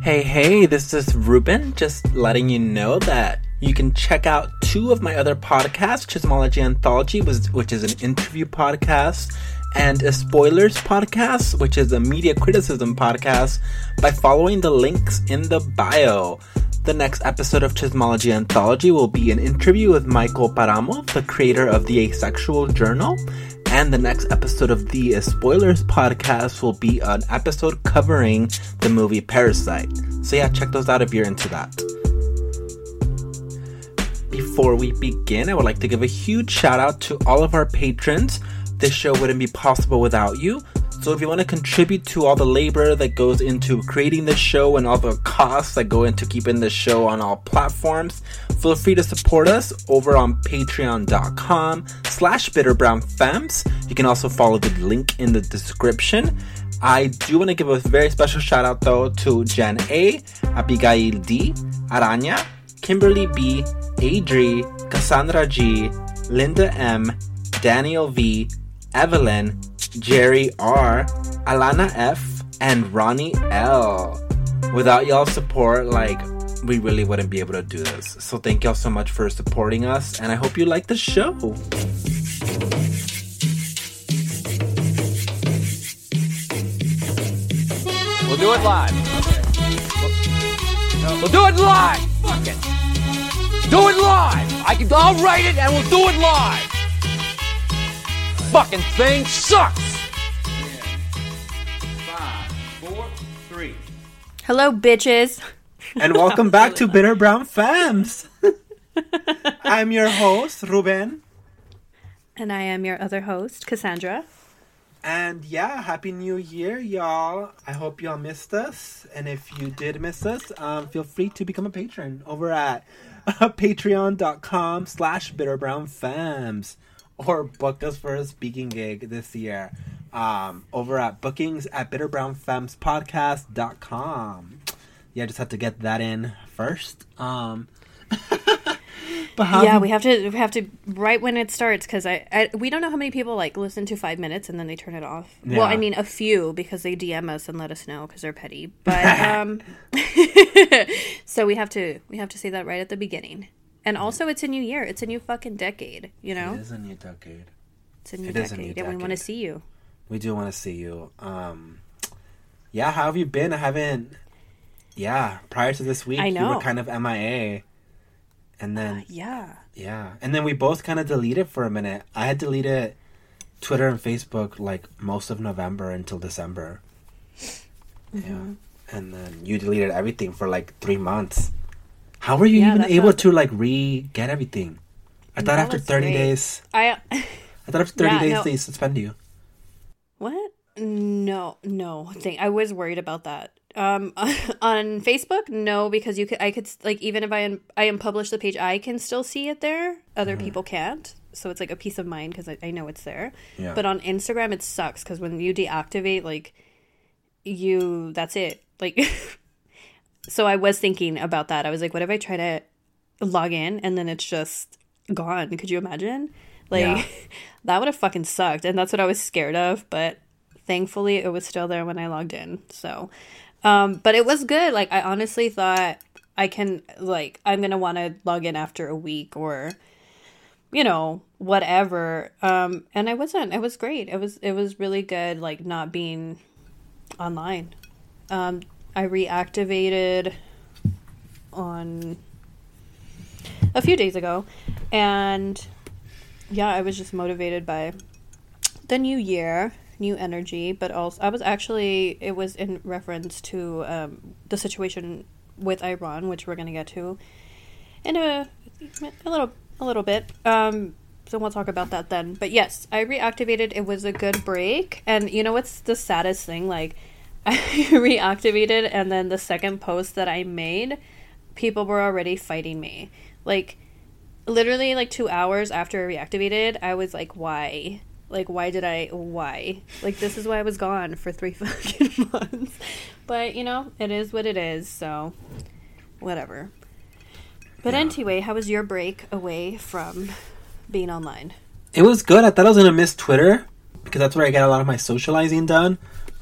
Hey, this is Ruben, just letting you know that you can check out two of my other podcasts, Chismology Anthology, which is an interview podcast, and a Spoilers podcast, which is a media criticism podcast, by following the links in the bio. The next episode of Chismology Anthology will be an interview with Michael Paramo, the creator of the Asexual Journal. And the next episode of the Spoilers podcast will be an episode covering the movie Parasite. So yeah, check those out if you're into that. Before we begin, I would like to give a huge shout out to all of our patrons. This show wouldn't be possible without you. So if you want to contribute to all the labor that goes into creating this show and all the costs that go into keeping this show on all platforms, feel free to support us over on patreon.com/bitterbrownfemmes. You can also follow the link in the description. I do want to give a very special shout out though to Jen A, Abigail D, Aranya, Kimberly B, Adri, Cassandra G, Linda M, Daniel V, Evelyn, Jerry R, Alana F, and Ronnie L. Without y'all's support, we really wouldn't be able to do this. So thank y'all so much for supporting us, and I hope you like the show. We'll do it live. We'll do it live. Fuck it. Do it live. I'll write it and we'll do it live. Fucking thing sucks. 5, 4, 3. Hello, bitches. And welcome back to Bitter Brown Femmes. I'm your host, Ruben. And I am your other host, Cassandra. And yeah, Happy New Year, y'all. I hope y'all missed us. And if you did miss us, feel free to become a patron over at patreon.com/bitterbrownfemmes. Or book us for a speaking gig this year over at bookings@bitterbrownfemmespodcast.com. Yeah, I just have to get that in first. But we have to right when it starts, because we don't know how many people listen to 5 minutes and then they turn it off. Yeah. Well, I mean a few, because they DM us and let us know because they're petty. But so we have to say that right at the beginning. And also, it's a new year. It's a new fucking decade, you know? It is a new decade. It's a new decade, and we want to see you. We do want to see you. Yeah, how have you been? I haven't... Yeah, prior to this week, you were kind of MIA. And then... Yeah. And then we both kind of deleted for a minute. I had deleted Twitter and Facebook, most of November until December. Mm-hmm. Yeah. And then you deleted everything for, 3 months. How were you even able to get everything? I thought after 30 days. I thought after 30 days they suspend you. What? No. I was worried about that. On Facebook, no, because I could even if I unpublish the page, I can still see it there. Other people can't. So it's a peace of mind because I know it's there. Yeah. But on Instagram, it sucks because when you deactivate, that's it. So I was thinking about that. I was like, what if I try to log in and then it's just gone? Could you imagine? That would have fucking sucked. And that's what I was scared of. But thankfully, it was still there when I logged in. So, but it was good. I honestly thought I'm going to want to log in after a week or, whatever. And I wasn't. It was great. It was really good, not being online. I reactivated on a few days ago, and I was just motivated by the new year, new energy, but also it was in reference to the situation with Iran, which we're going to get to in a little bit. So we'll talk about that then. But yes, I reactivated. It was a good break, and you know what's the saddest thing? I reactivated, and then the second post that I made, people were already fighting me. Literally 2 hours after I reactivated, I was like, why? Why? This is why I was gone for 3 fucking months. But, it is what it is, so whatever. But anyway, how was your break away from being online? It was good. I thought I was going to miss Twitter, because that's where I get a lot of my socializing done.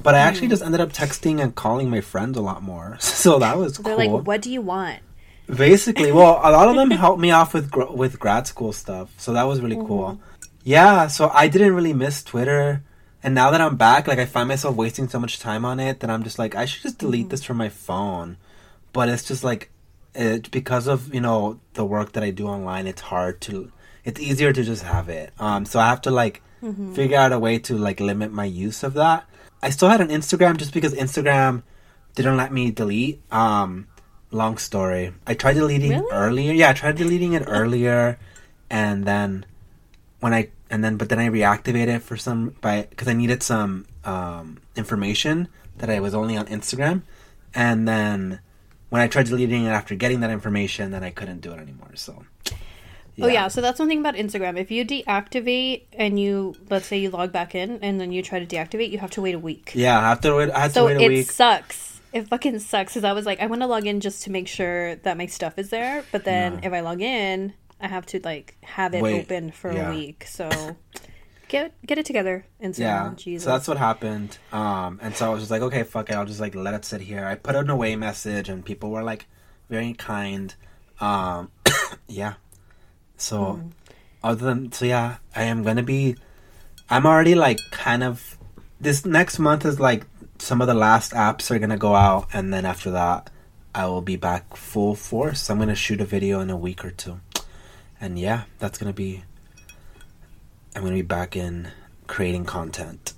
But I actually just ended up texting and calling my friends a lot more. So that was They're cool. like, what do you want? Basically, well, a lot of them helped me off with grad school stuff. So that was really cool. Yeah, so I didn't really miss Twitter. And now that I'm back, like, I find myself wasting so much time on it that I'm just like, I should just delete this from my phone. But it's just like, because of, you know, the work that I do online, it's easier to just have it. So I have to, like, figure out a way to, like, limit my use of that. I still had an Instagram just because Instagram didn't let me delete. Long story. I tried deleting earlier. Yeah, I tried deleting it earlier. And then but then I reactivated it because I needed some information that I was only on Instagram. And then when I tried deleting it after getting that information, then I couldn't do it anymore. So, yeah. Oh yeah, so that's one thing about Instagram. If you deactivate and let's say you log back in and then you try to deactivate, you have to wait a week. Yeah, I had to wait a week. So it sucks. It fucking sucks because I was like, I want to log in just to make sure that my stuff is there. But then if I log in, I have to like have it open for a week. So get it together, Instagram. Yeah, Jesus. So that's what happened. And so I was just like, okay, fuck it. I'll just like let it sit here. I put an away message and people were like very kind. Yeah. So I am going to be, I'm already like kind of, this next month is like some of the last apps are going to go out. And then after that, I will be back full force. I'm going to shoot a video in a week or two. And yeah, I'm going to be back in creating content.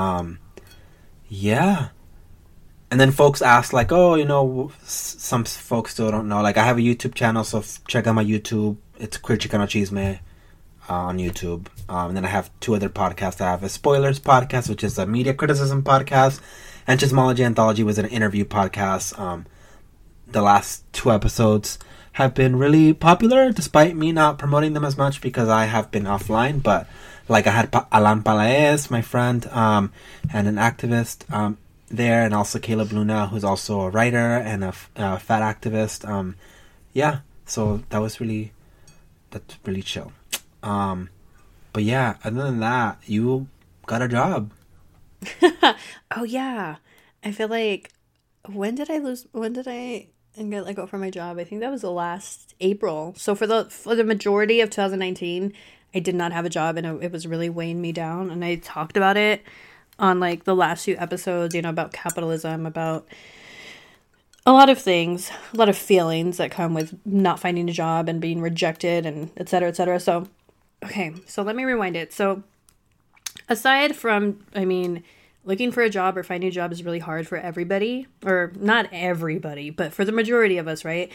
Yeah. And then folks ask like, oh, you know, some folks still don't know. Like, I have a YouTube channel, so check out my YouTube. It's Queer Chicano Chisme on YouTube. And then I have 2 other podcasts. I have a Spoilers podcast, which is a media criticism podcast. And Chismology Anthology was an interview podcast. The last 2 episodes have been really popular, despite me not promoting them as much because I have been offline. But like I had Alan Palaez, my friend, and an activist there, and also Caleb Luna, who's also a writer and a fat activist. Yeah, so that's really chill. But yeah, other than that, you got a job. Oh yeah, I feel like when did I get let go from my job? I think that was the last April. So for the majority of 2019, I did not have a job, and it was really weighing me down. And I talked about it on like the last few episodes, you know, about capitalism, about a lot of things, a lot of feelings that come with not finding a job and being rejected and et cetera, et cetera. So, okay, so let me rewind it. So aside from, I mean, looking for a job or finding a job is really hard for everybody, or not everybody, but for the majority of us, right?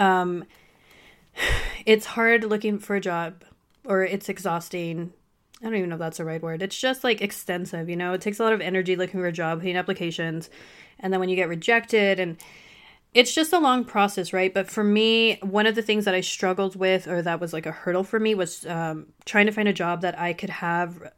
It's hard looking for a job, or it's exhausting. I don't even know if that's the right word. It's just like extensive, you know? It takes a lot of energy looking for a job, putting applications, and then when you get rejected, and it's just a long process, right? But for me, one of the things that I struggled with, or that was like a hurdle for me, was trying to find a job that I could have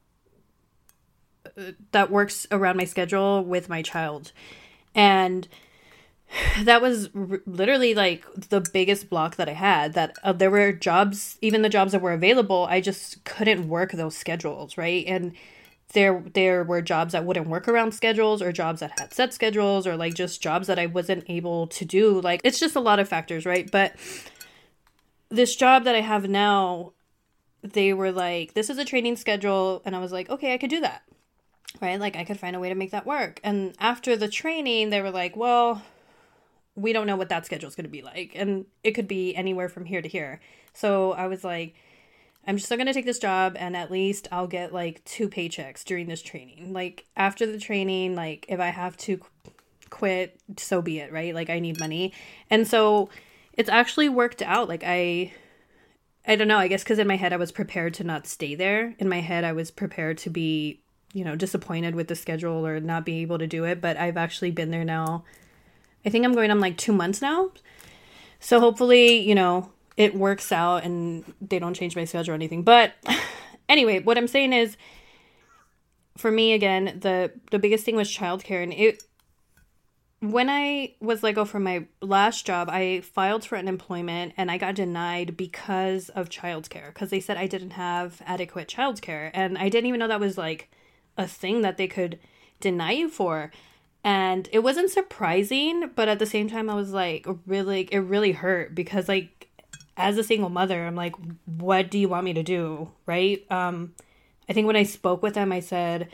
that works around my schedule with my child. And that was literally like the biggest block that I had, that there were jobs, even the jobs that were available, I just couldn't work those schedules, right? And there were jobs that wouldn't work around schedules, or jobs that had set schedules, or like just jobs that I wasn't able to do. Like, it's just a lot of factors, right? But this job that I have now, they were like, this is a training schedule. And I was like, okay, I could do that, right? Like, I could find a way to make that work. And after the training, they were like, well, we don't know what that schedule is going to be like. And it could be anywhere from here to here. So I was like, I'm just still going to take this job, and at least I'll get like 2 paychecks during this training. Like, after the training, like, if I have to quit, so be it, right? Like, I need money. And so it's actually worked out. Like, I don't know, I guess because in my head I was prepared to not stay there. In my head I was prepared to be, you know, disappointed with the schedule or not be able to do it. But I've actually been there now. I think I'm going on like 2 months now. So hopefully, you know, it works out and they don't change my schedule or anything. But anyway, what I'm saying is, for me, again, the biggest thing was childcare. And when I was let go from my last job, I filed for unemployment and I got denied because of childcare, because they said I didn't have adequate childcare. And I didn't even know that was like a thing that they could deny you for? And it wasn't surprising, but at the same time, I was like, it really hurt because, like, as a single mother, I'm like, what do you want me to do? Right? I think when I spoke with them, I said,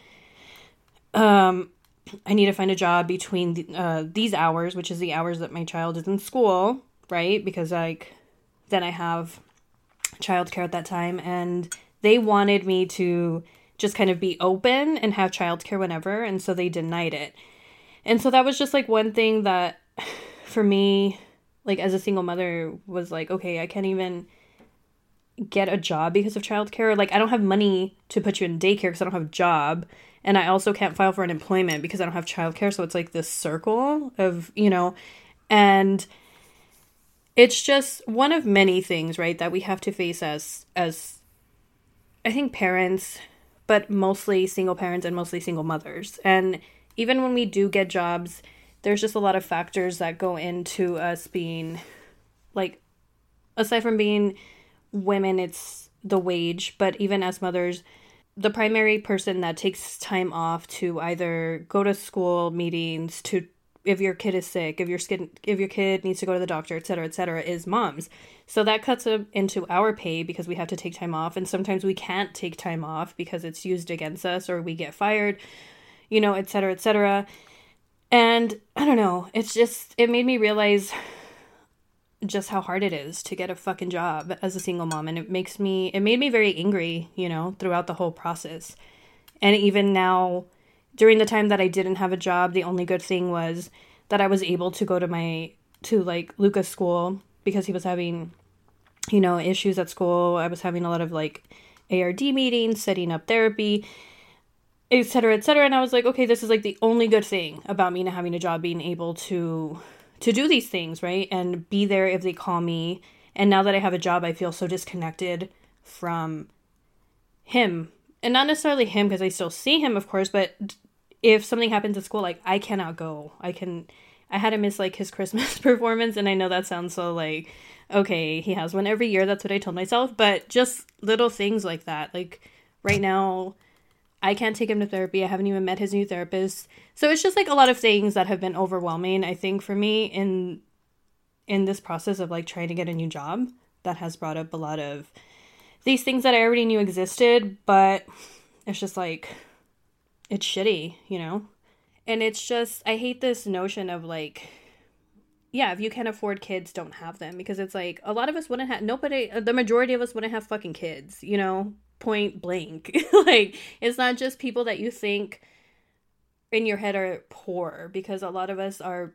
I need to find a job between these hours, which is the hours that my child is in school, right? Because, like, then I have childcare at that time, and they wanted me to just kind of be open and have childcare whenever, and so they denied it. And so that was just, like, one thing that, for me, like, as a single mother, was like, okay, I can't even get a job because of childcare. Like, I don't have money to put you in daycare because I don't have a job, and I also can't file for unemployment because I don't have childcare. So it's like this circle of, you know, and it's just one of many things, right, that we have to face as I think parents, but mostly single parents and mostly single mothers. And even when we do get jobs, there's just a lot of factors that go into us being, like, aside from being women, it's the wage, but even as mothers, the primary person that takes time off to either go to school meetings, to if your kid is sick, if your kid needs to go to the doctor, etc., is moms. So that cuts into our pay because we have to take time off, and sometimes we can't take time off because it's used against us or we get fired, you know, etc. And I don't know, it made me realize just how hard it is to get a fucking job as a single mom, and it made me very angry, you know, throughout the whole process. And even now, during the time that I didn't have a job, the only good thing was that I was able to go to like Luca's school because he was having, you know, issues at school. I was having a lot of like ARD meetings, setting up therapy, etc. And I was like, okay, this is like the only good thing about me not having a job, being able to do these things, right? And be there if they call me. And now that I have a job, I feel so disconnected from him. And not necessarily him, because I still see him, of course, but if something happens at school, like, I cannot go. I had to miss, like, his Christmas performance, and I know that sounds so, like, okay, he has one every year, that's what I told myself, but just little things like that. Like, right now, I can't take him to therapy. I haven't even met his new therapist. So it's just, like, a lot of things that have been overwhelming, I think, for me in this process of, like, trying to get a new job that has brought up a lot of these things that I already knew existed, but it's just, like, it's shitty, you know? And it's just, I hate this notion of, like, yeah, if you can't afford kids, don't have them. Because it's, like, a lot of us wouldn't have, the majority of us wouldn't have fucking kids, you know? Point blank. Like, it's not just people that you think in your head are poor, because a lot of us are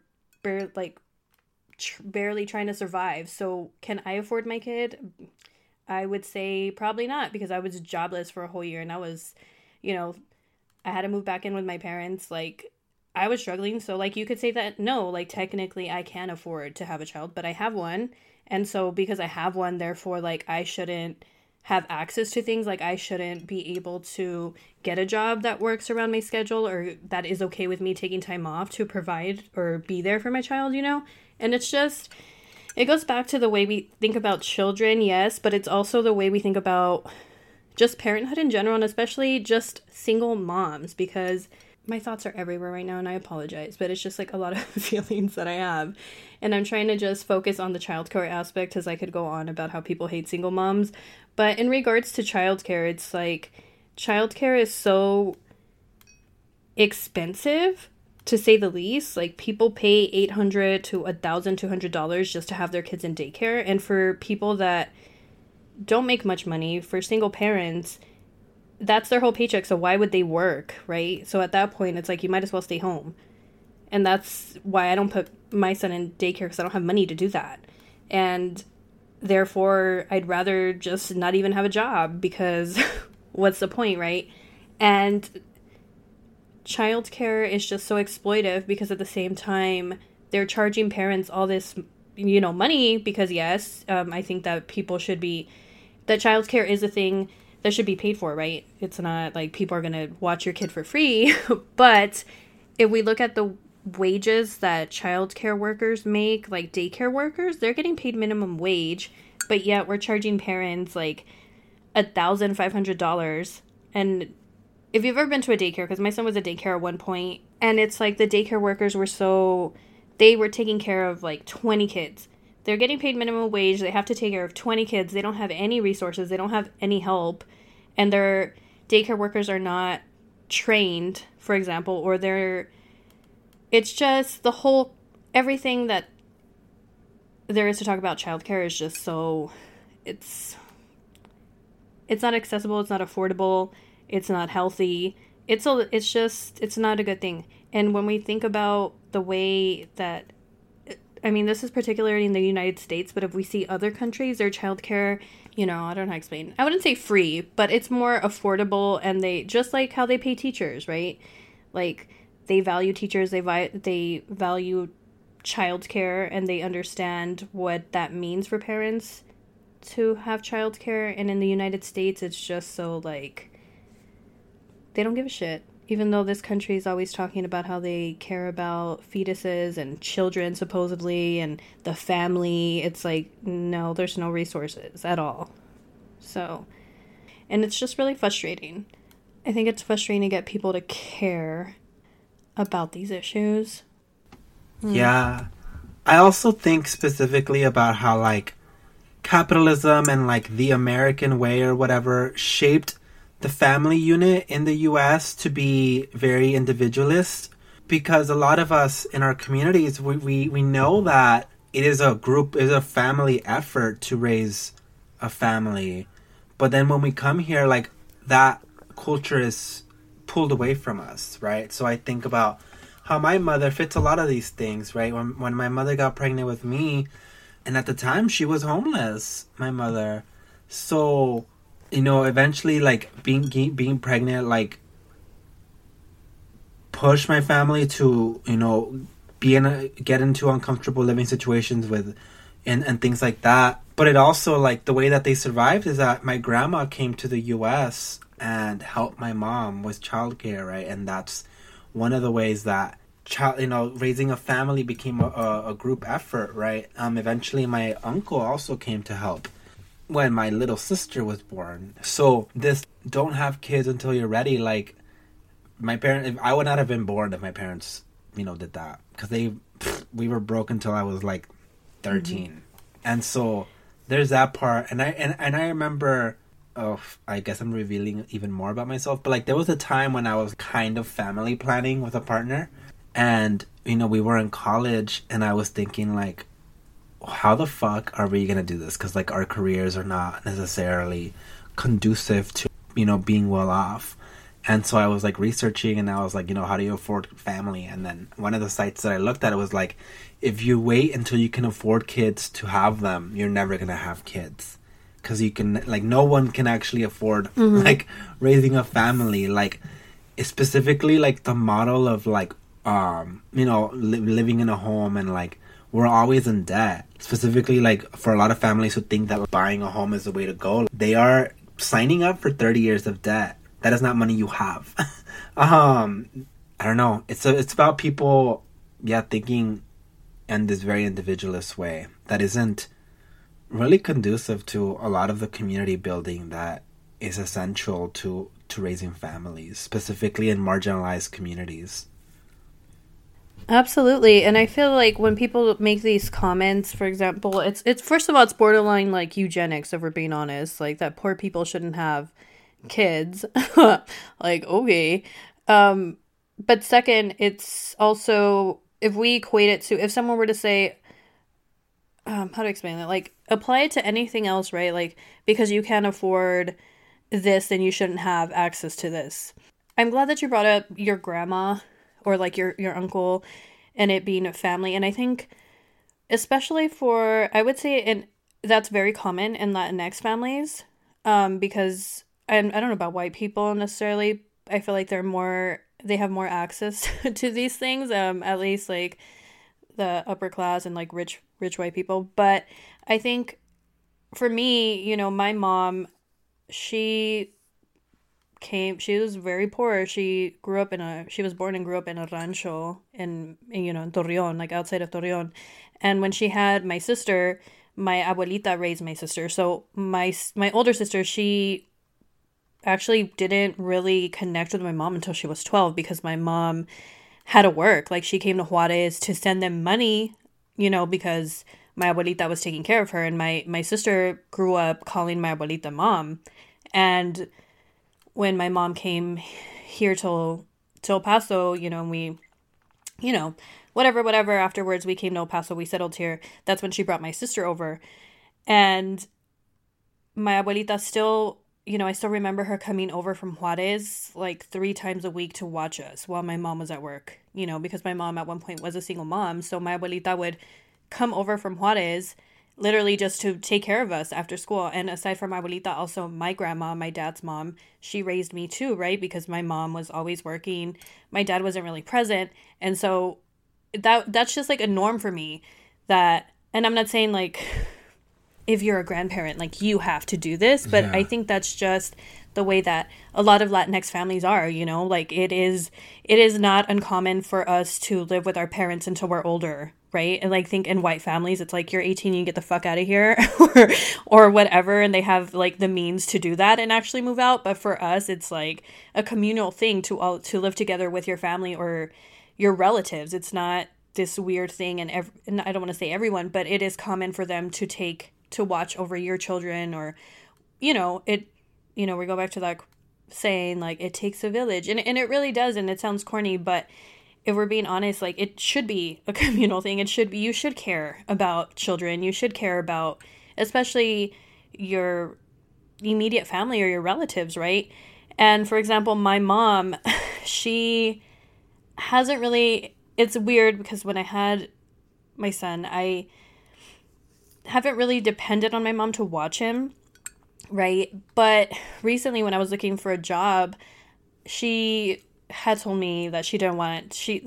barely trying to survive. So can I afford my kid? I would say probably not, because I was jobless for a whole year, and I was, you know, I had to move back in with my parents. Like, I was struggling. So, like, you could say that, no, like, technically I can afford to have a child, but I have one. And so because I have one, therefore, like, I shouldn't have access to things. Like, I shouldn't be able to get a job that works around my schedule, or that is okay with me taking time off to provide or be there for my child, you know? And it's just, it goes back to the way we think about children, yes, but it's also the way we think about just parenthood in general, and especially just single moms, because my thoughts are everywhere right now, and I apologize, but it's just, like, a lot of feelings that I have, and I'm trying to just focus on the childcare aspect, because I could go on about how people hate single moms. But in regards to childcare, it's like, childcare is so expensive, to say the least. Like, people pay $800 to $1,200 just to have their kids in daycare, and for people that don't make much money, for single parents, that's their whole paycheck, so why would they work, right? So at that point, it's like, you might as well stay home. And that's why I don't put my son in daycare, because I don't have money to do that. And therefore, I'd rather just not even have a job, because what's the point, right? And childcare is just so exploitive, because at the same time, they're charging parents all this, you know, money, because yes, I think that that childcare is a thing that should be paid for, right? It's not like people are going to watch your kid for free. But if we look at the wages that childcare workers make, like daycare workers, they're getting paid minimum wage, but yet we're charging parents like $1,500. And if you've ever been to a daycare, because my son was at daycare at one point, and it's like the daycare workers were they were taking care of like 20 kids. They're getting paid minimum wage. They have to take care of 20 kids. They don't have any resources. They don't have any help. And their daycare workers are not trained, for example, or it's just the whole, everything that there is to talk about childcare is just so, it's not accessible. It's not affordable. It's not healthy. It's not a good thing. And when we think about the way that, I mean, this is particularly in the United States, but if we see other countries, their childcare, I don't know how to explain. I wouldn't say free, but it's more affordable, and they, just like how they pay teachers, right? Like, they value teachers, they value childcare, and they understand what that means for parents to have childcare. And in the United States, it's just so, like, they don't give a shit. Even though this country is always talking about how they care about fetuses and children, supposedly, and the family, it's like, no, there's no resources at all. So, and it's just really frustrating. I think it's frustrating to get people to care about these issues. Yeah. I also think specifically about how, like, capitalism and, like, the American way or whatever shaped the family unit in the US to be very individualist, because a lot of us in our communities, we know that it is a family effort to raise a family. But then when we come here, like, that culture is pulled away from us, right? So I think about how my mother fits a lot of these things, right? When my mother got pregnant with me, and at the time she was homeless, my mother. So, eventually, like, being pregnant, like, pushed my family to, get into uncomfortable living situations and things like that. But it also, like, the way that they survived is that my grandma came to the U.S. and helped my mom with childcare, right? And that's one of the ways that raising a family became a group effort, right? Eventually my uncle also came to help when my little sister was born. So this don't have kids until you're ready, like, my parents, I would not have been born if my parents, did that, because we were broke until I was like 13. Mm-hmm. And so there's that part. And I remember, I guess I'm revealing even more about myself, but, like, there was a time when I was kind of family planning with a partner, and we were in college, and I was thinking, like, how the fuck are we gonna do this? Because, like, our careers are not necessarily conducive to being well off. And so I was, like, researching, and I was like, how do you afford family? And then one of the sites that I looked at, it was like, if you wait until you can afford kids to have them, you're never gonna have kids, because you can, like, no one can actually afford mm-hmm. like, raising a family. Like, specifically, like, the model of, like, living in a home, and, like, we're always in debt. Specifically, like, for a lot of families who think that buying a home is the way to go, they are signing up for 30 years of debt. That is not money you have. I don't know. It's about people, thinking in this very individualist way that isn't really conducive to a lot of the community building that is essential to raising families, specifically in marginalized communities. Absolutely. And I feel like when people make these comments, for example, it's first of all, it's borderline, like, eugenics, if we're being honest, like, that poor people shouldn't have kids. Like, okay. But second, it's also, if we equate it to, if someone were to say, how to explain that? Like, apply it to anything else, right? Like, because you can't afford this, then you shouldn't have access to this. I'm glad that you brought up your grandma, or, like, your uncle, and it being a family. And I think, especially I would say, that's very common in Latinx families, because I don't know about white people necessarily. I feel like they have more access to these things, at least, like, the upper class and, like, rich white people. But I think, for me, my mom, she was very poor. She was born and grew up in a rancho in Torreon, like, outside of Torreon. And when she had my sister, my abuelita raised my sister. So my older sister, she actually didn't really connect with my mom until she was 12 because my mom had to work. Like, she came to Juarez to send them money, you know, because my abuelita was taking care of her. And my sister grew up calling my abuelita mom. And when my mom came here to El Paso, you know, and we, you know, whatever, afterwards we came to El Paso, we settled here. That's when she brought my sister over. And my abuelita still, you know, I still remember her coming over from Juarez like 3 times a week to watch us while my mom was at work, you know, because my mom at one point was a single mom. So my abuelita would come over from Juarez literally just to take care of us after school. And aside from my abuelita, also my grandma, my dad's mom, she raised me too, right? Because my mom was always working. My dad wasn't really present. And so that's just like a norm for me that, and I'm not saying like, if you're a grandparent, like, you have to do this. But I think that's just the way that a lot of Latinx families are, you know? Like, it is not uncommon for us to live with our parents until we're older, right? And, like, think in white families, it's like, you're 18, you get the fuck out of here or whatever. And they have, like, the means to do that and actually move out. But for us, it's, like, a communal thing to live together with your family or your relatives. It's not this weird thing. And I don't want to say everyone, but it is common for them to watch over your children, or, you know, we go back to that saying, like, it takes a village, and it really does, and it sounds corny, but if we're being honest, like, it should be a communal thing. You should care about children. You should care about, especially your immediate family or your relatives, right? And for example, my mom, she hasn't really, it's weird because when I had my son, I haven't really depended on my mom to watch him, right? But recently when I was looking for a job, she had told me that she didn't want it. She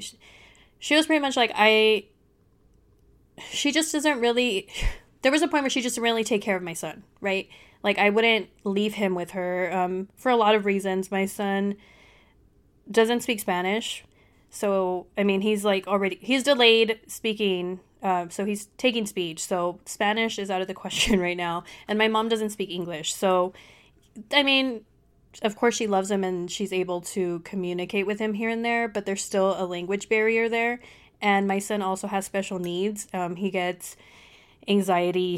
was pretty much like, she just doesn't really, there was a point where she just didn't really take care of my son, right? Like, I wouldn't leave him with her for a lot of reasons. My son doesn't speak Spanish. So, I mean, he's delayed speaking. So he's taking speech. So Spanish is out of the question right now. And my mom doesn't speak English. So, I mean, of course she loves him and she's able to communicate with him here and there, but there's still a language barrier there. And my son also has special needs. He gets anxiety.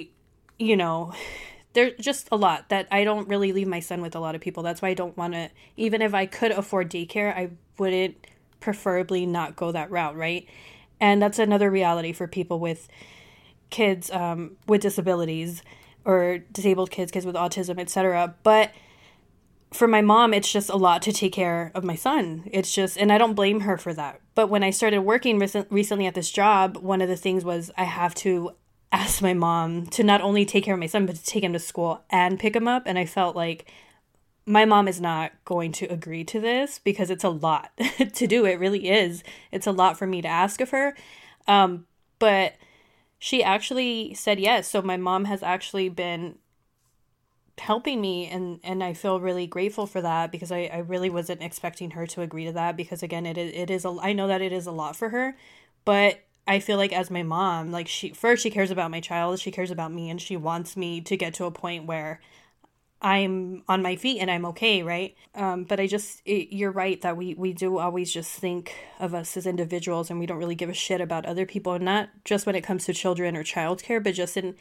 There's just a lot that I don't really leave my son with a lot of people. That's why I don't want to, even if I could afford daycare, I wouldn't preferably not go that route, right? And that's another reality for people with kids with disabilities or disabled kids with autism, etc. But for my mom, it's just a lot to take care of my son. It's just, and I don't blame her for that. But when I started working recently at this job, one of the things was I have to ask my mom to not only take care of my son, but to take him to school and pick him up. And I felt like my mom is not going to agree to this because it's a lot to do. It really is. It's a lot for me to ask of her. But she actually said yes. So my mom has actually been helping me, and I feel really grateful for that because I really wasn't expecting her to agree to that because, again, I know that it is a lot for her, but I feel like as my mom, like, she cares about my child, she cares about me, and she wants me to get to a point where I'm on my feet and I'm okay, right? But you're right that we do always just think of us as individuals and we don't really give a shit about other people, and not just when it comes to children or childcare, but just in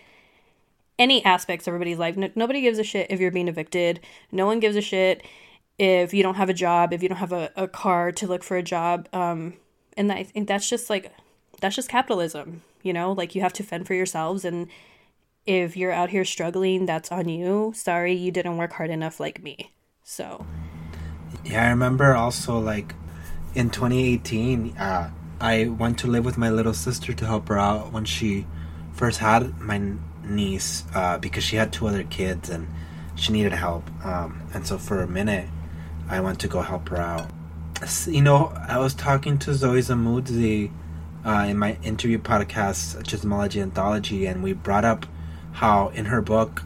any aspects of everybody's life. Nobody gives a shit if you're being evicted. No one gives a shit if you don't have a job, if you don't have a car to look for a job. And I think that's just capitalism, you know? Like, you have to fend for yourselves, and if you're out here struggling, that's on you. Sorry, you didn't work hard enough like me. So. Yeah, I remember also, like, in 2018, I went to live with my little sister to help her out when she first had my niece, because she had 2 other kids and she needed help. And so for a minute, I went to go help her out. You know, I was talking to Zoe Zamudzi in my interview podcast, Chismology Anthology, and we brought up how in her book,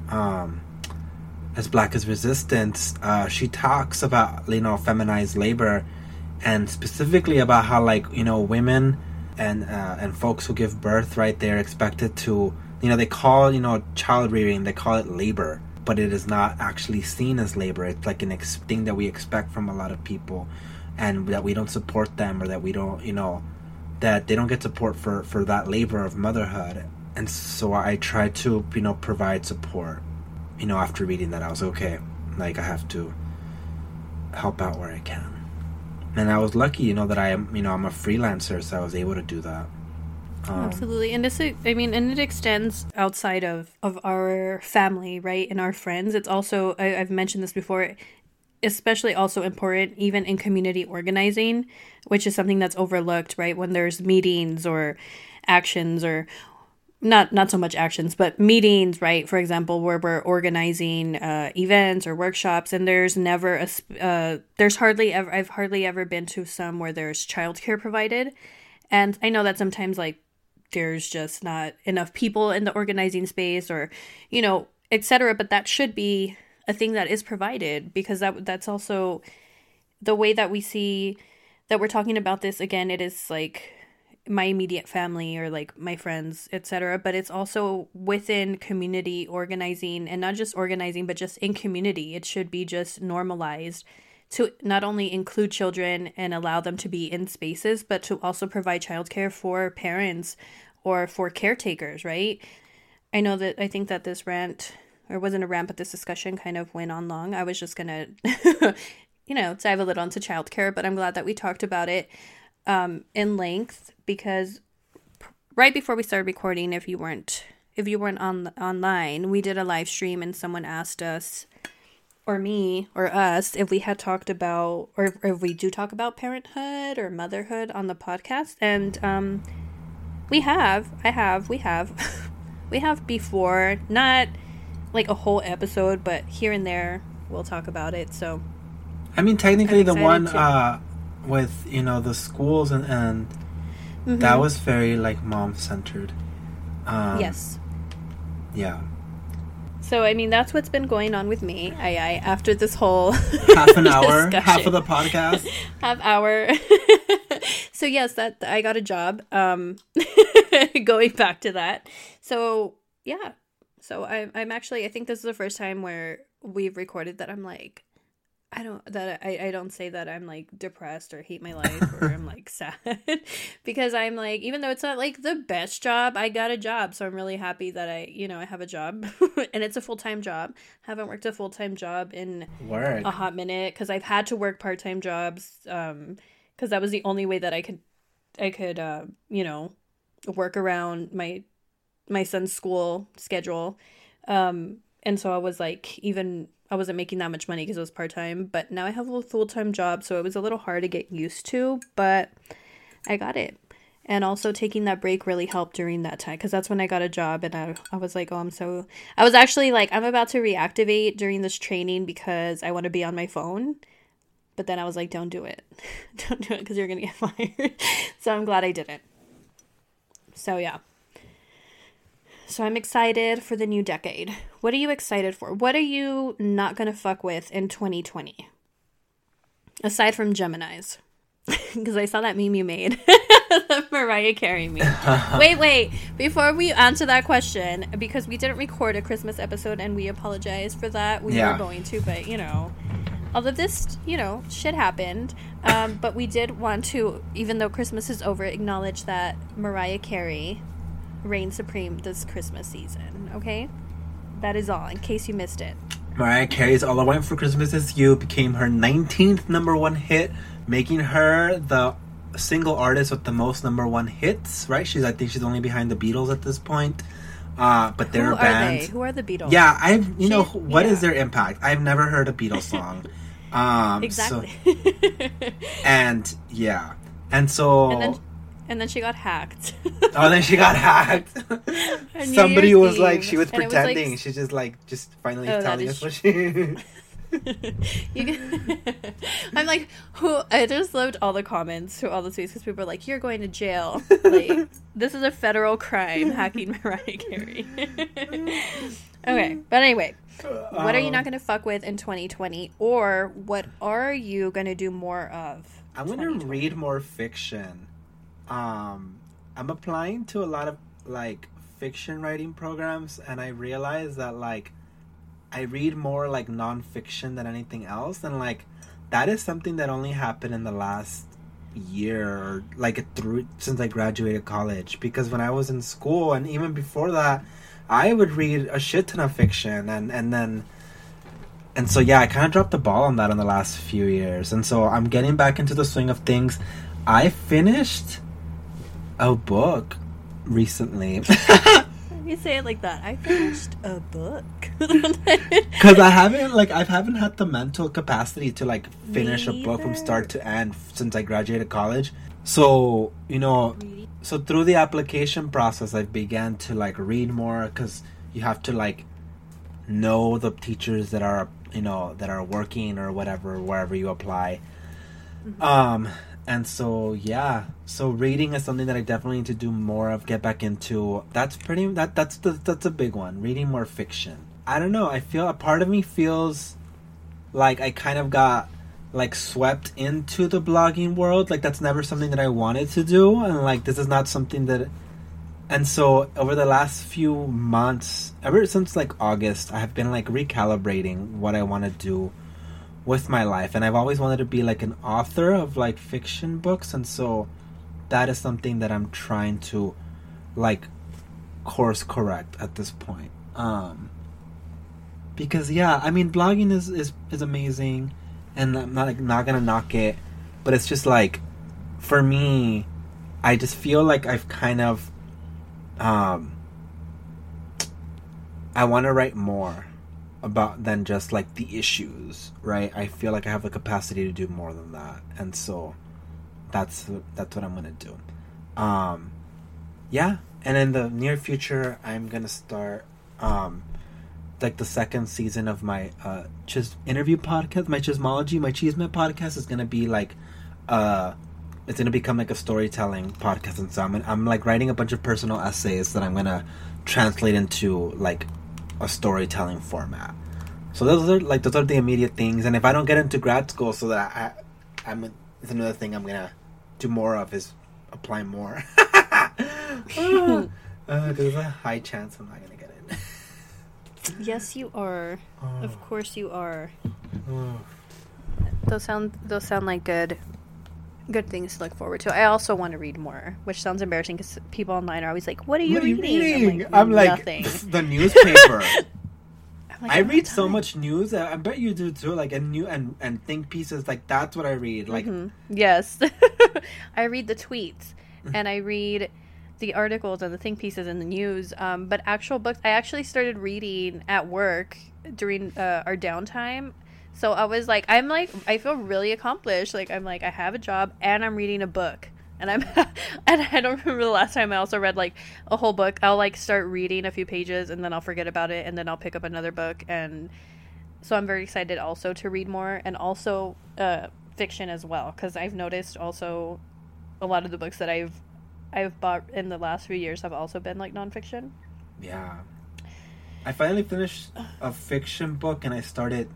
As Black as Resistance, she talks about, you know, feminized labor, and specifically about how, like, you know, women and folks who give birth, right, they're expected to, you know, they call, you know, child rearing, they call it labor. but it is not actually seen as labor. It's like thing that we expect from a lot of people, and that we don't support them, or that we don't, that they don't get support for that labor of motherhood. And so I tried to, provide support. After reading that, I was okay. Like, I have to help out where I can. And I was lucky, that I'm a freelancer, so I was able to do that. Absolutely. And and it extends outside of our family, right? And our friends. It's also, I've mentioned this before, especially also important even in community organizing, which is something that's overlooked, right? When there's meetings or actions, or not so much actions, but meetings, right? For example, where we're organizing events or workshops, and there's never I've hardly ever been to some where there's childcare provided. And I know that sometimes, like, there's just not enough people in the organizing space, or, etc. But that should be a thing that is provided, because that's also the way that we see that we're talking about this. Again, it is like my immediate family, or like my friends, etc. But it's also within community organizing, and not just organizing, but just in community. It should be just normalized to not only include children and allow them to be in spaces, but to also provide childcare for parents or for caretakers, right? I think that this rant, or wasn't a rant, but this discussion kind of went on long. I was just going to, dive a little into childcare, but I'm glad that we talked about it in length, because right before we started recording, if you weren't online, we did a live stream, and someone asked us, or me, or us, if we had talked about, or if we do talk about parenthood or motherhood on the podcast. And we have before, not like a whole episode, but here and there we'll talk about it. So I mean, technically the one with the schools and mm-hmm. that was very like mom centered. Yes. Yeah. So, I mean, that's what's been going on with me. I after this whole half an hour, half of the podcast, half hour. So yes, that I got a job. Going back to that. So yeah. So I'm actually, I think this is the first time where we've recorded that I'm like, I don't say that I'm like depressed or hate my life or I'm like sad, because I'm like, even though it's not like the best job, I got a job. So I'm really happy that I have a job and it's a full-time job. Haven't worked a full-time job in a hot minute, because I've had to work part-time jobs because that was the only way that I could work around my son's school schedule. And so I was like, I wasn't making that much money because it was part-time, but now I have a full-time job, so it was a little hard to get used to, but I got it. And also taking that break really helped during that time, because that's when I got a job, and I was like, I was actually like, I'm about to reactivate during this training because I want to be on my phone, but then I was like, don't do it. Don't do it, because you're going to get fired. So I'm glad I didn't. So yeah. So I'm excited for the new decade. What are you excited for? What are you not going to fuck with in 2020? Aside from Geminis. Because I saw that meme you made. The Mariah Carey meme. Wait. Before we answer that question, because we didn't record a Christmas episode and we apologize for that. We were going to, but all of this, shit happened. But we did want to, even though Christmas is over, acknowledge that Mariah Carey reign supreme this Christmas season, okay? That is all, in case you missed it. Mariah Carey's All I Want for Christmas Is You became her 19th number one hit, making her the single artist with the most number one hits, right? I think she's only behind the Beatles at this point. But they're a band. Who are the Beatles? Yeah, what is their impact? I've never heard a Beatles song. Exactly. And then she got hacked. Oh, then she got hacked. Somebody was like, she was pretending. Like, she's just finally telling us what she... I'm like, I just loved all the comments to all the tweets, because people were like, you're going to jail. Like, this is a federal crime, hacking Mariah Carey. Okay, but anyway, what are you not going to fuck with in 2020? Or what are you going to do more of? I'm going to read more fiction. I'm applying to a lot of like fiction writing programs, and I realized that like I read more like nonfiction than anything else, and like that is something that only happened in the last year, or like through since I graduated college. Because when I was in school and even before that, I would read a shit ton of fiction, and so yeah, I kind of dropped the ball on that in the last few years, and so I'm getting back into the swing of things. I finished a book recently. You say it like that. I finished a book. Because I haven't had the mental capacity to like finish a book from start to end since I graduated college. So, so through the application process, I began to like read more, because you have to like know the teachers that are, that are working or whatever, wherever you apply. Mm-hmm. And so, yeah. So reading is something that I definitely need to do more of, get back into. That's a big one. Reading more fiction. I don't know. I feel a part of me feels like I kind of got like swept into the blogging world. Like that's never something that I wanted to do. And like, this is not something that, and so over the last few months, ever since like August, I have been like recalibrating what I want to do with my life, and I've always wanted to be like an author of like fiction books, and so that is something that I'm trying to like course correct at this point. Because yeah, I mean, blogging is amazing, and I'm not gonna knock it, but it's just like, for me, I just feel like I've kind of I want to write more about than just like the issues, right? I feel like I have the capacity to do more than that, and so that's what I'm gonna do. Yeah, and in the near future, I'm gonna start like the second season of my interview podcast, my Chismology, my Cheeseman podcast is gonna be like it's gonna become like a storytelling podcast, and so I'm like writing a bunch of personal essays that I'm gonna translate into like a storytelling format. So those are the immediate things. And if I don't get into grad school, so that it's another thing I'm gonna do more of, is apply more. There's a high chance I'm not gonna get in. Yes, you are. Of course you are. Those sound like good things to look forward to. I also want to read more, which sounds embarrassing because people online are always like, "What are you reading?" I'm like, nothing. The newspaper. Like, I read so much news. I bet you do too. Like and think pieces. Like that's what I read. Like yes, I read the tweets and I read the articles and the think pieces in the news. But actual books, I actually started reading at work during our downtime. So I was like, I feel really accomplished. Like I have a job and I'm reading a book. And and I don't remember the last time I also read like a whole book. I'll like start reading a few pages and then I'll forget about it, and then I'll pick up another book. And so I'm very excited also to read more, and also fiction as well, because I've noticed also a lot of the books that I've bought in the last few years have also been like nonfiction. Yeah, I finally finished a fiction book, and I started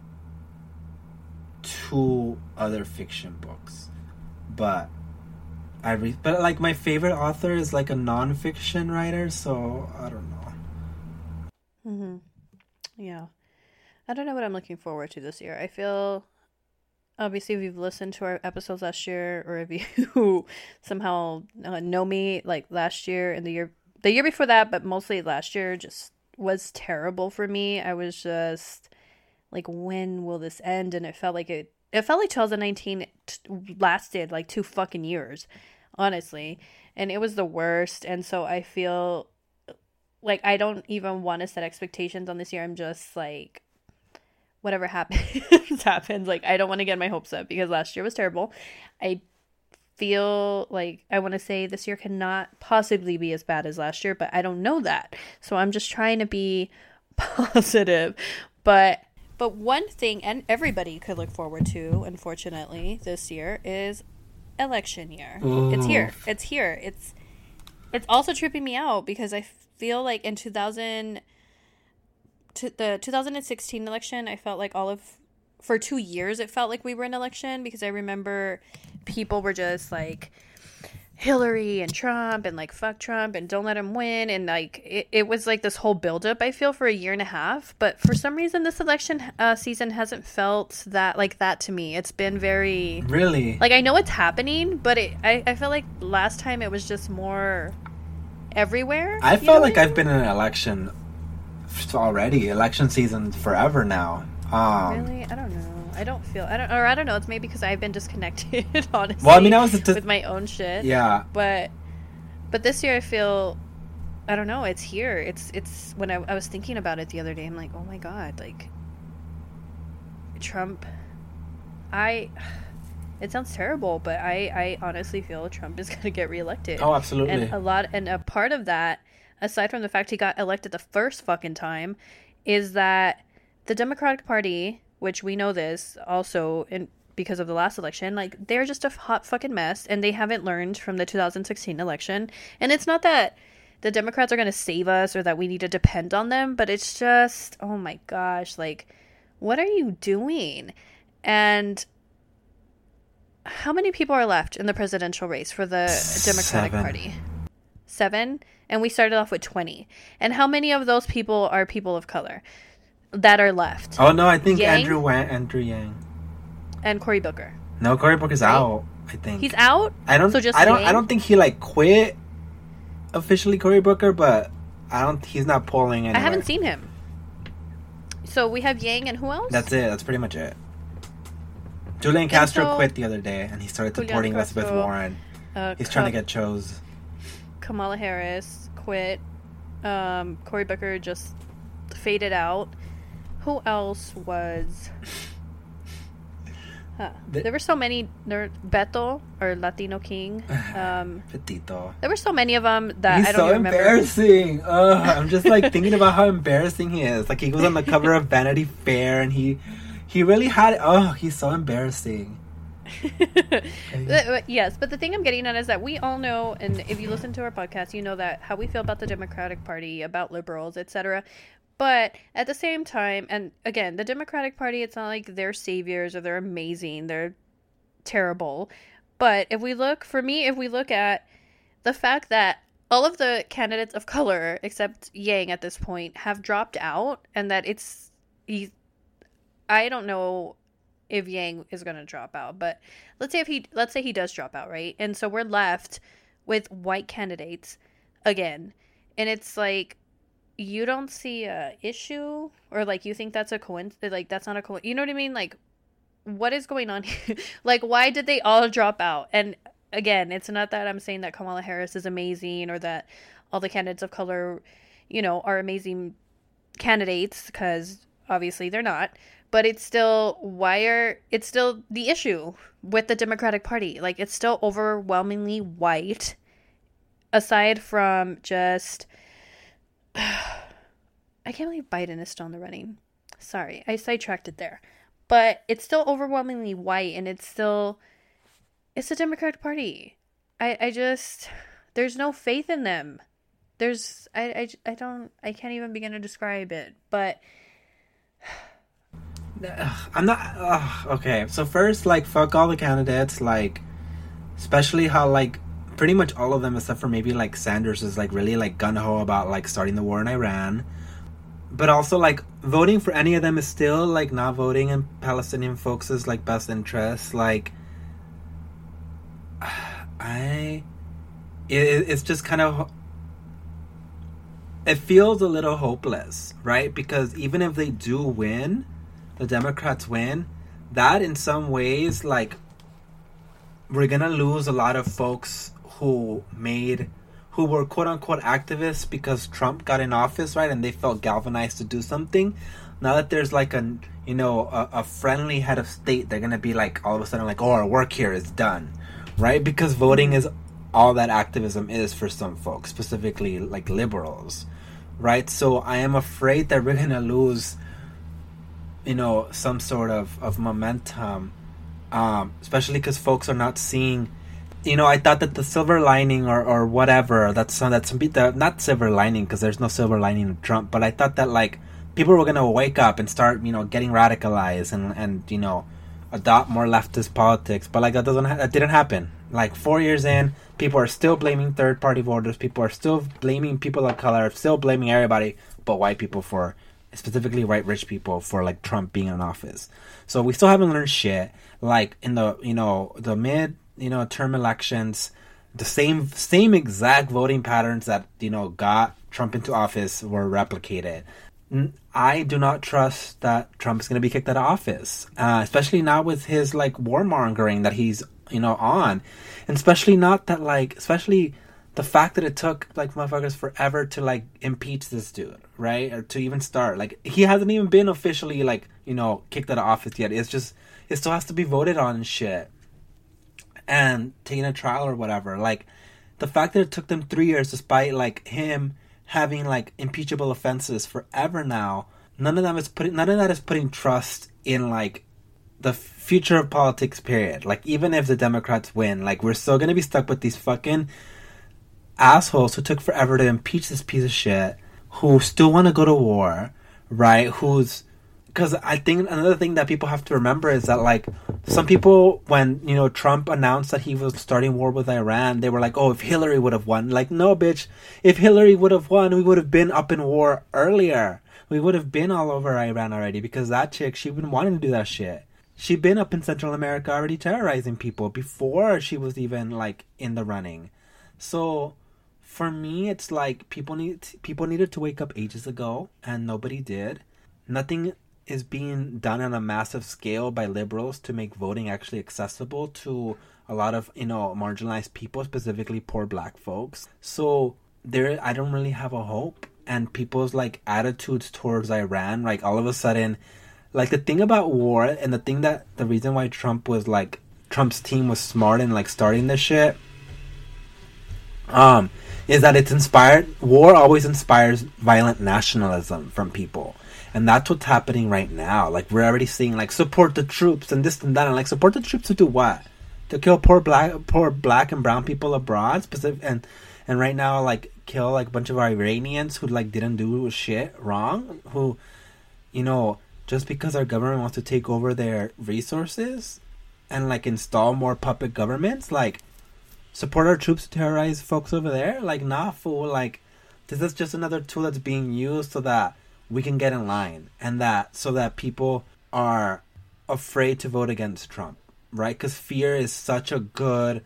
2 other fiction books, but like my favorite author is like a nonfiction writer, so I don't know. Yeah, I don't know what I'm looking forward to this year. I feel, obviously, if you've listened to our episodes last year, or if you somehow know me, like last year and the year before that, but mostly last year just was terrible for me. I was just like, when will this end? And it felt like 2019 lasted like 2 fucking years, honestly. And it was the worst. And so I feel like I don't even want to set expectations on this year. I'm just like, whatever happens, happens. Like, I don't want to get my hopes up because last year was terrible. I feel like I want to say this year cannot possibly be as bad as last year, but I don't know that. So I'm just trying to be positive. But one thing, and everybody could look forward to, unfortunately, this year is election year. Ooh. It's here. It's also tripping me out because I feel like in the 2016 election, I felt like for 2 years, it felt like we were in election, because I remember people were just like Hillary and Trump and like fuck Trump and don't let him win, and like it was like this whole buildup, I feel, for a year and a half. But for some reason this election season hasn't felt that to me. It's been very really, like, I know it's happening, but I feel like last time it was just more everywhere. I felt like I've been in an election already, election season forever now. Really? I don't know. I don't know. It's maybe because I've been disconnected, honestly. Well, I mean, with my own shit. Yeah. But this year I feel, I don't know. It's here. It's when I was thinking about it the other day. I'm like, oh my god, like Trump. It sounds terrible, but I honestly feel Trump is going to get reelected. Oh, absolutely. And a part of that, aside from the fact he got elected the first fucking time, is that the Democratic Party, which we know this also because of the last election, like, they're just a hot fucking mess, and they haven't learned from the 2016 election. And it's not that the Democrats are going to save us or that we need to depend on them, but it's just, oh my gosh, like, what are you doing? And how many people are left in the presidential race for the Democratic Party? 7? And we started off with 20. And how many of those people are people of color that are left? Oh, no, I think Yang? Andrew Yang. And Cory Booker. No, Cory Booker's out, I think. He's out? I don't think he, like, quit officially, Cory Booker, but he's not polling anywhere. I haven't seen him. So we have Yang and who else? That's it. That's pretty much it. Julian Castro quit the other day, and he started supporting Elizabeth Warren. He's trying to get chose. Kamala Harris quit. Cory Booker just faded out. Who else was... there were so many. Beto, or Latino King. Petito. There were so many of them that He's I don't so even remember. Embarrassing. I'm just like thinking about how embarrassing he is. Like, he was on the cover of Vanity Fair, and he really had. Oh, he's so embarrassing. Yes, but the thing I'm getting at is that we all know, and if you listen to our podcast, you know that how we feel about the Democratic Party, about liberals, etc. But at the same time, and again, the Democratic Party, it's not like they're saviors or they're amazing. They're terrible. But if we look at the fact that all of the candidates of color, except Yang at this point, have dropped out, and that I don't know if Yang is going to drop out, but let's say he does drop out, right? And so we're left with white candidates again. And it's like, you don't see a issue, or like you think that's a coincidence, like that's not a coincidence. You know what I mean? Like, what is going on here? Like, why did they all drop out? And again, it's not that I'm saying that Kamala Harris is amazing or that all the candidates of color, are amazing candidates, because obviously they're not. But it's still the issue with the Democratic Party. Like, it's still overwhelmingly white, aside from just... I can't believe Biden is still in the running. Sorry, I sidetracked it there. But it's still overwhelmingly white, and it's the Democratic Party. I just, there's no faith in them. I can't even begin to describe it, but... I'm not, okay, so first, like, fuck all the candidates, like, especially how, like, pretty much all of them, except for maybe, like, Sanders is, like, really, like, gung-ho about, like, starting the war in Iran. But also, like, voting for any of them is still, like, not voting in Palestinian folks' like, best interests. Like, it's just kind of, it feels a little hopeless, right? Because even if they do win, the Democrats win, that in some ways, like, we're gonna lose a lot of folks who were quote-unquote activists because Trump got in office, right? And they felt galvanized to do something. Now that there's like a friendly head of state, they're gonna be like, all of a sudden, like, oh, our work here is done, right? Because voting is all that activism is for some folks, specifically like liberals, right? So I am afraid that we're gonna lose, some sort of momentum, especially because folks are not seeing. I thought that the silver lining or whatever, that's not silver lining, because there's no silver lining to Trump, but I thought that, like, people were going to wake up and start, getting radicalized and adopt more leftist politics, but, like, that didn't happen, Like 4 years in, people are still blaming third-party voters. People are still blaming people of color. Still blaming everybody, but white people for, specifically white rich people for like Trump being in office. So we still haven't learned shit. Like in the the mid term elections, the same exact voting patterns that got Trump into office were replicated. I do not trust that Trump is going to be kicked out of office, especially not with his like warmongering that he's on, and especially the fact that it took like motherfuckers forever to like impeach this dude, right? Or to even start. Like he hasn't even been officially like kicked out of office yet. It still has to be voted on and shit, and taking a trial or whatever. Like the fact that it took them 3 years, despite like him having like impeachable offenses forever now, none of that is putting trust in like the future of politics, period. Like even if the Democrats win, like we're still gonna be stuck with these fucking assholes who took forever to impeach this piece of shit, who still want to go to war, right? Because I think another thing that people have to remember is that like some people, when Trump announced that he was starting war with Iran, they were like, oh, if Hillary would have won. Like, no, bitch, if Hillary would have won, we would have been up in war earlier. We would have been all over Iran already, because that chick, she'd been wanting to do that shit. She'd been up in Central America already terrorizing people before she was even like in the running. So for me, it's like people needed to wake up ages ago, and nobody did. Nothing is being done on a massive scale by liberals to make voting actually accessible to a lot of marginalized people, specifically poor black folks. So I don't really have a hope. And people's like attitudes towards Iran, like all of a sudden, like the thing about war, and the reason why Trump's team was smart in like starting this shit, is that war always inspires violent nationalism from people. And that's what's happening right now. Like, we're already seeing, like, support the troops and this and that. And, like, support the troops to do what? To kill poor black and brown people abroad? And right now, like, kill, like, a bunch of Iranians who, like, didn't do shit wrong? Who, just because our government wants to take over their resources and, like, install more puppet governments, like, support our troops to terrorize folks over there? Like, nah, fool. Like, this is just another tool that's being used so that we can get in line, and so that people are afraid to vote against Trump, right? Because fear is such a good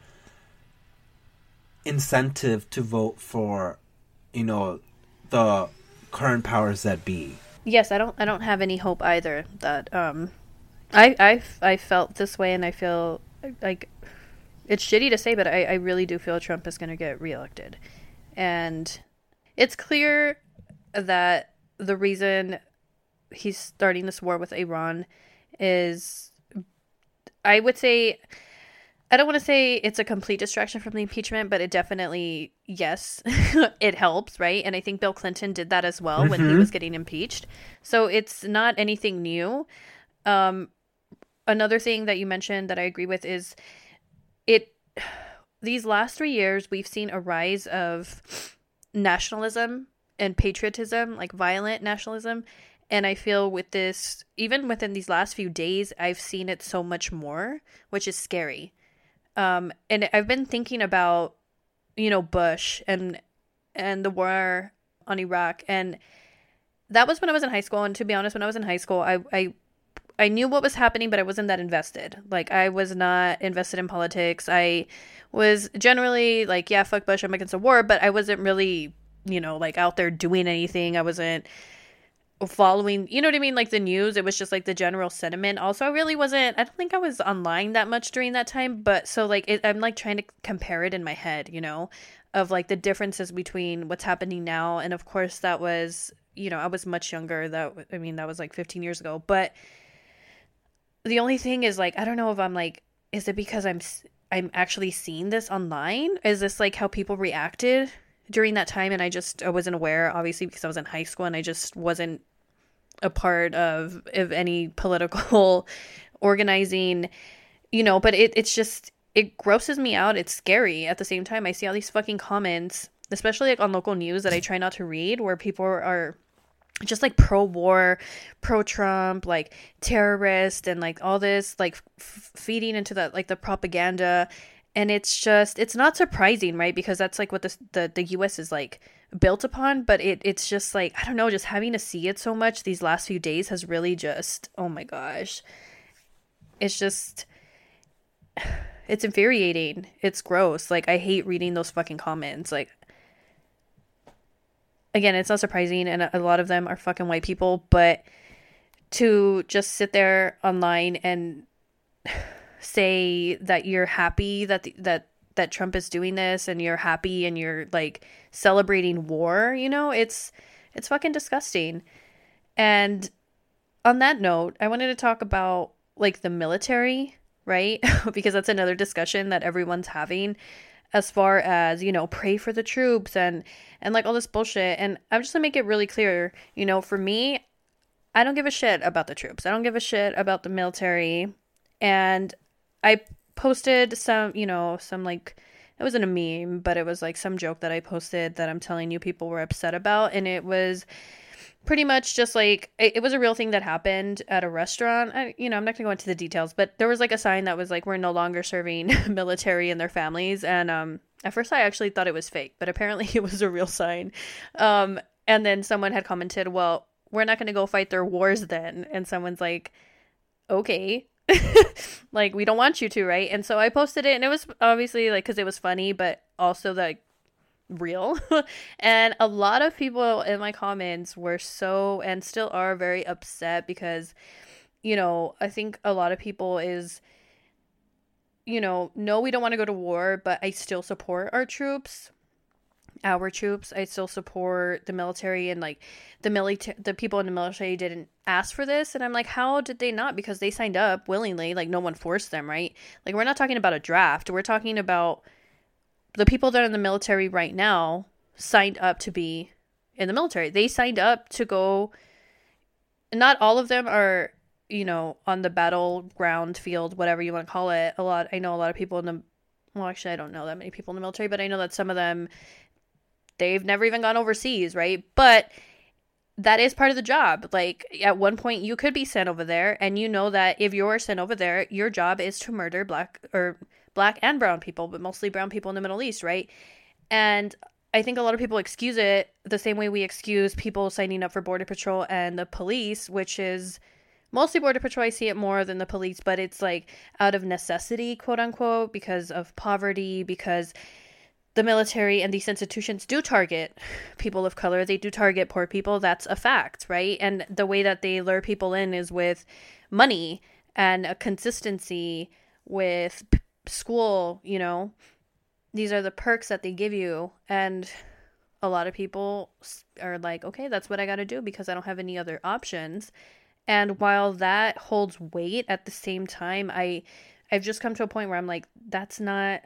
incentive to vote for, the current powers that be. Yes, I don't have any hope either that I felt this way, and I feel like it's shitty to say, but I really do feel Trump is going to get reelected, and it's clear that the reason he's starting this war with Iran is, I would say, I don't want to say it's a complete distraction from the impeachment, but it definitely, yes, it helps, right? And I think Bill Clinton did that as well when he was getting impeached. So it's not anything new. Another thing that you mentioned that I agree with is these last 3 years, we've seen a rise of nationalism and patriotism, like violent nationalism. And I feel with this, even within these last few days, I've seen it so much more, which is scary. And I've been thinking about, Bush and the war on Iraq. And that was when I was in high school. And to be honest, when I was in high school, I knew what was happening, but I wasn't that invested. Like, I was not invested in politics. I was generally like, yeah, fuck Bush, I'm against the war. But I wasn't really like out there doing anything. I wasn't following, you know what I mean? Like the news, it was just like the general sentiment. Also, I don't think I was online that much during that time. But so like, I'm like trying to compare it in my head, of like the differences between what's happening now. And of course that was, I was much younger. That was like 15 years ago. But the only thing is like, I don't know if I'm like, is it because I'm actually seeing this online? Is this like how people reacted during that time? And I wasn't aware, obviously, because I was in high school and I just wasn't a part of any political organizing, but it's just, it grosses me out. It's scary at the same time. I see all these fucking comments, especially like on local news that I try not to read, where people are just like pro-war, pro-Trump, like terrorist, and like all this like feeding into that, like the propaganda. And it's not surprising, right? Because that's like what the US is like built upon. But it's just like, I don't know, just having to see it so much these last few days has really just, oh my gosh. It's just, it's infuriating. It's gross. Like, I hate reading those fucking comments. Like, again, it's not surprising. And a lot of them are fucking white people. But to just sit there online and say that you're happy that Trump is doing this, and you're happy and you're like celebrating war, you know, it's fucking disgusting. And on that note, I wanted to talk about like the military, right? Because that's another discussion that everyone's having, as far as, you know, pray for the troops and like all this bullshit. And I'm just gonna make it really clear, you know, for me, I don't give a shit about the troops. I don't give a shit about the military. And I posted some, you know, some like, it wasn't a meme, but it was like some joke that I posted that I'm telling you people were upset about. And it was pretty much just like, it was a real thing that happened at a restaurant. I'm not going to go into the details, but there was like a sign that was like, we're no longer serving military and their families. And at first I actually thought it was fake, but apparently it was a real sign. And then someone had commented, well, we're not going to go fight their wars then. And someone's like, okay. Like, we don't want you to, right? And so I posted it, and it was obviously like, because it was funny, but also like real. And a lot of people in my comments were so, and still are, very upset because, you know, I think a lot of people is, you know, no, we don't want to go to war, but I still support our troops. I still support the military, and like the people in the military didn't ask for this. And I'm like, how did they not? Because they signed up willingly. Like, no one forced them, right? Like, we're not talking about a draft. We're talking about the people that are in the military right now signed up to be in the military. They signed up to go. Not all of them are, you know, on the battleground field, whatever you want to call it. I know a lot of people in the, well, actually, I don't know that many people in the military, but I know that some of them, they've never even gone overseas, right? But that is part of the job. Like, at one point, you could be sent over there, and you know that if you're sent over there, your job is to murder black and brown people, but mostly brown people in the Middle East, right? And I think a lot of people excuse it the same way we excuse people signing up for Border Patrol and the police, which is mostly Border Patrol. I see it more than the police, but it's like out of necessity, quote unquote, because of poverty, because the military and these institutions do target people of color. They do target poor people. That's a fact, right? And the way that they lure people in is with money and a consistency with school, you know. These are the perks that they give you. And a lot of people are like, okay, that's what I got to do because I don't have any other options. And while that holds weight, at the same time, I've just come to a point where I'm like, that's not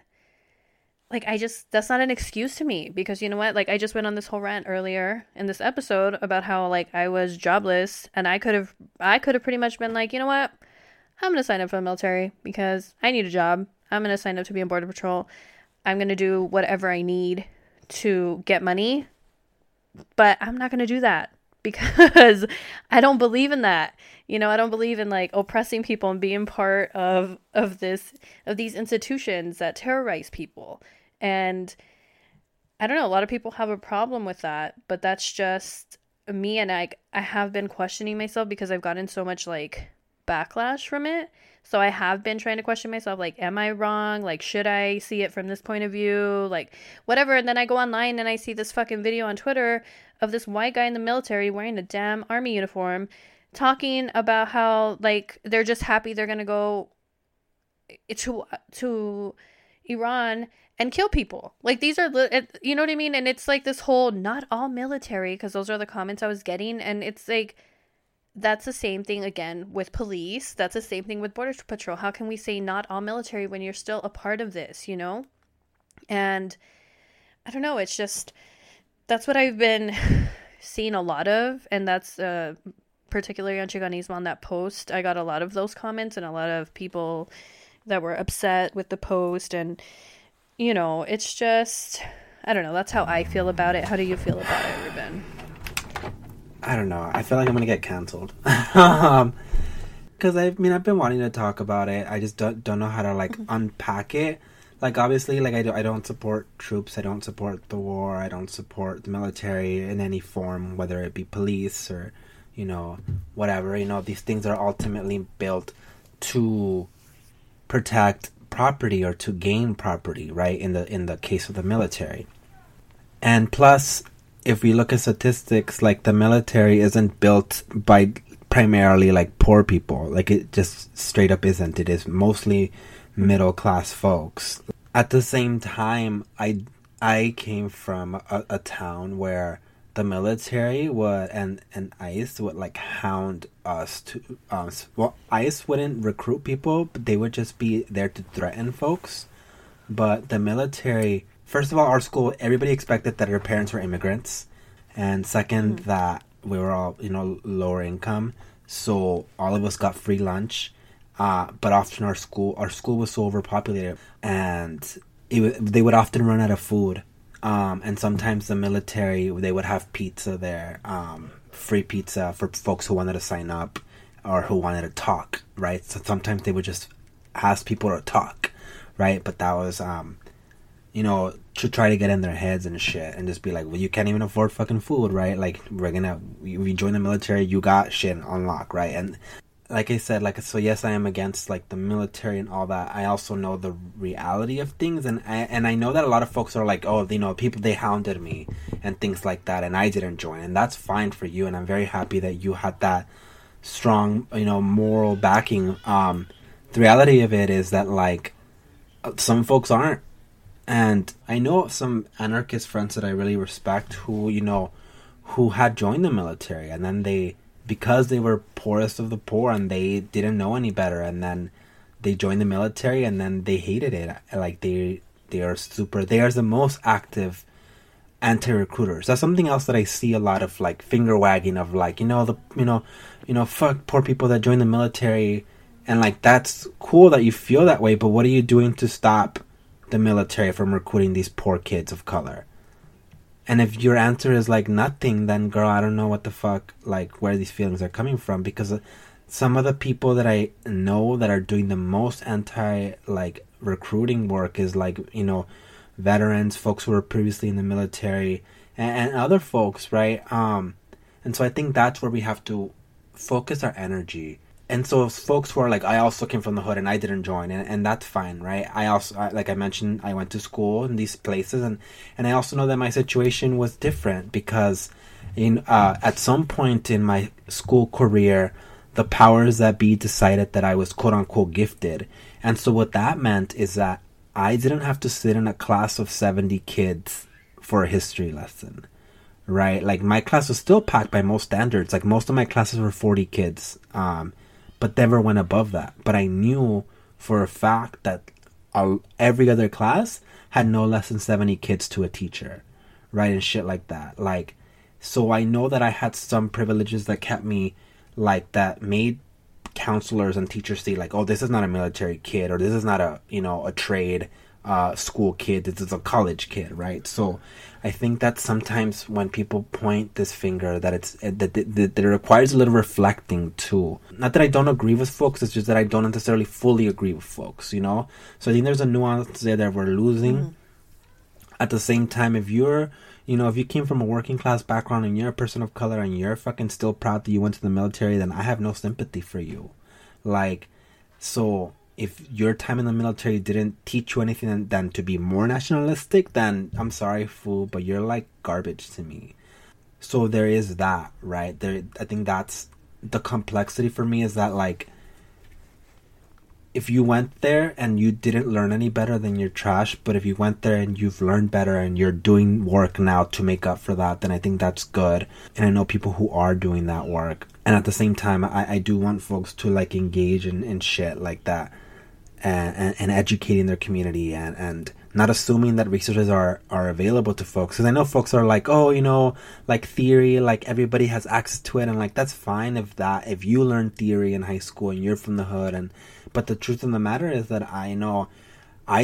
an excuse to me, because you know what? Like, I just went on this whole rant earlier in this episode about how like I was jobless, and I could have pretty much been like, you know what? I'm going to sign up for the military because I need a job. I'm going to sign up to be on Border Patrol. I'm going to do whatever I need to get money, but I'm not going to do that because I don't believe in that. You know, I don't believe in like oppressing people and being part of these institutions that terrorize people. And I don't know, a lot of people have a problem with that, but that's just me. And I have been questioning myself because I've gotten so much like backlash from it. So I have been trying to question myself, like, am I wrong? Like, should I see it from this point of view? Like, whatever. And then I go online and I see this fucking video on Twitter of this white guy in the military wearing a damn army uniform talking about how, like, they're just happy they're going to go to Iran and kill people. Like, these are, you know what I mean? And it's like this whole, not all military, because those are the comments I was getting. And it's like, that's the same thing again with police. That's the same thing with Border Patrol. How can we say not all military when you're still a part of this, you know? And I don't know, it's just, that's what I've been seeing a lot of. And that's particularly on Chiganismo, on that post. I got a lot of those comments and a lot of people that were upset with the post. And, you know, it's just, I don't know. That's how I feel about it. How do you feel about it, Ruben? I don't know. I feel like I'm going to get canceled. Because, I've been wanting to talk about it. I just don't know how to, like, unpack it. like, obviously, like, I don't support troops, I don't support the war, I don't support the military in any form, whether it be police or, you know, whatever. You know, these things are ultimately built to protect property or to gain property, right? In the case of the military. And plus, if we look at statistics, like, the military isn't built by primarily, like, poor people. Like, it just straight up isn't. It is mostly middle class folks. At the same time, I came from a town where the military would and ICE would, like, hound us to well, ICE wouldn't recruit people, but they would just be there to threaten folks. But the military, first of all, our school, everybody expected that our parents were immigrants, and second, that we were all, you know, lower income, so all of us got free lunch. But often our school was so overpopulated, and they would often run out of food. And sometimes the military, they would have pizza there, free pizza for folks who wanted to sign up or who wanted to talk, right? So sometimes they would just ask people to talk, right? But that was, you know, to try to get in their heads and shit, and just be like, well, you can't even afford fucking food, right? Like, we join the military, you got shit on lock, right? And like I said, like, so yes, I am against, like, the military and all that. I also know the reality of things, and I know that a lot of folks are like, oh, you know, people, they hounded me and things like that, and I didn't join, and that's fine for you, and I'm very happy that you had that strong, you know, moral backing. The reality of it is that, like, some folks aren't, and I know some anarchist friends that I really respect who, you know, who had joined the military, and then because they were poorest of the poor and they didn't know any better, and then they joined the military and then they hated it. Like, they are the most active anti-recruiters. That's something else that I see a lot of, like, finger wagging of, like, fuck poor people that join the military, and, like, that's cool that you feel that way, but what are you doing to stop the military from recruiting these poor kids of color? And if your answer is, like, nothing, then, girl, I don't know what the fuck, like, where these feelings are coming from. Because some of the people that I know that are doing the most like, recruiting work is, like, you know, veterans, folks who were previously in the military, and other folks, right? And so I think that's where we have to focus our energy. And so folks who are like, I also came from the hood and I didn't join, and that's fine, right? Like I mentioned, I went to school in these places, and I also know that my situation was different because at some point in my school career, the powers that be decided that I was quote unquote gifted. And so what that meant is that I didn't have to sit in a class of 70 kids for a history lesson, right? Like, my class was still packed by most standards. Like, most of my classes were 40 kids, but never went above that. But I knew for a fact that every other class had no less than 70 kids to a teacher, right? And shit like that. Like, so I know that I had some privileges that kept me, like, that made counselors and teachers see, like, oh, this is not a military kid, or this is not a, you know, a trade school kid, this is a college kid, right? So I think that sometimes when people point this finger, that it requires a little reflecting too. Not that I don't agree with folks, it's just that I don't necessarily fully agree with folks, you know? So I think there's a nuance there that we're losing. At the same time, if you came from a working class background and you're a person of color and you're fucking still proud that you went to the military, then I have no sympathy for you. Like, so if your time in the military didn't teach you anything than to be more nationalistic, then I'm sorry, fool, but you're like garbage to me. So there is that, right? I think that's the complexity for me, is that, like, if you went there and you didn't learn any better, then you're trash. But if you went there and you've learned better and you're doing work now to make up for that, then I think that's good. And I know people who are doing that work. And at the same time, I do want folks to, like, engage in shit like that, and educating their community, and not assuming that resources are available to folks. Because I know folks are like, oh, you know, like, theory, like, everybody has access to it, and, like, that's fine if you learn theory in high school and you're from the hood, but the truth of the matter is that I know I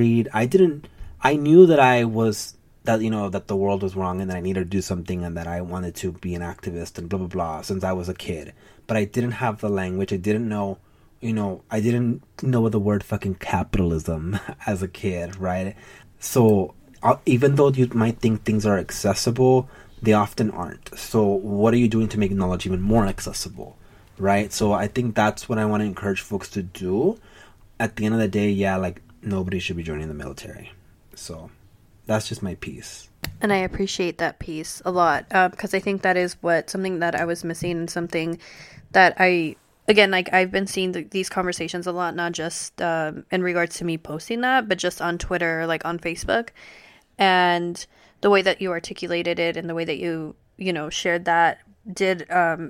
knew that the world was wrong and that I needed to do something and that I wanted to be an activist and blah blah blah since I was a kid, but I didn't have the language. I didn't know I didn't know the word fucking capitalism as a kid, right? So even though you might think things are accessible, they often aren't. So what are you doing to make knowledge even more accessible, right? So I think that's what I want to encourage folks to do. At the end of the day, yeah, like, nobody should be joining the military. So that's just my piece. And I appreciate that piece a lot, because I think that is something that I was missing, and something that again, like, I've been seeing these conversations a lot, not just in regards to me posting that, but just on Twitter, like on Facebook. And the way that you articulated it and the way that you shared that did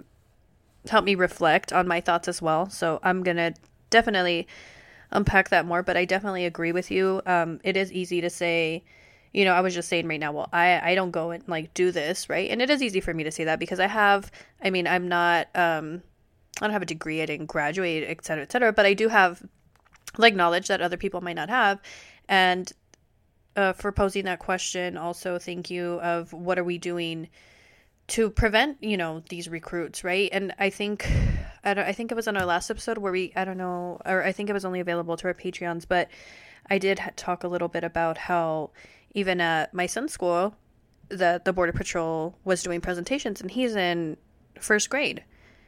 help me reflect on my thoughts as well. So I'm going to definitely unpack that more, but I definitely agree with you. It is easy to say, I was just saying right now, well, I don't go and like do this, right? And it is easy for me to say that because I'm not, I don't have a degree, I didn't graduate, et cetera, but I do have like knowledge that other people might not have. And for posing that question, also thank you of what are we doing to prevent, these recruits, right? And I think it was on our last episode where I think it was only available to our Patreons, but I did talk a little bit about how even at my son's school, the Border Patrol was doing presentations, and he's in first grade,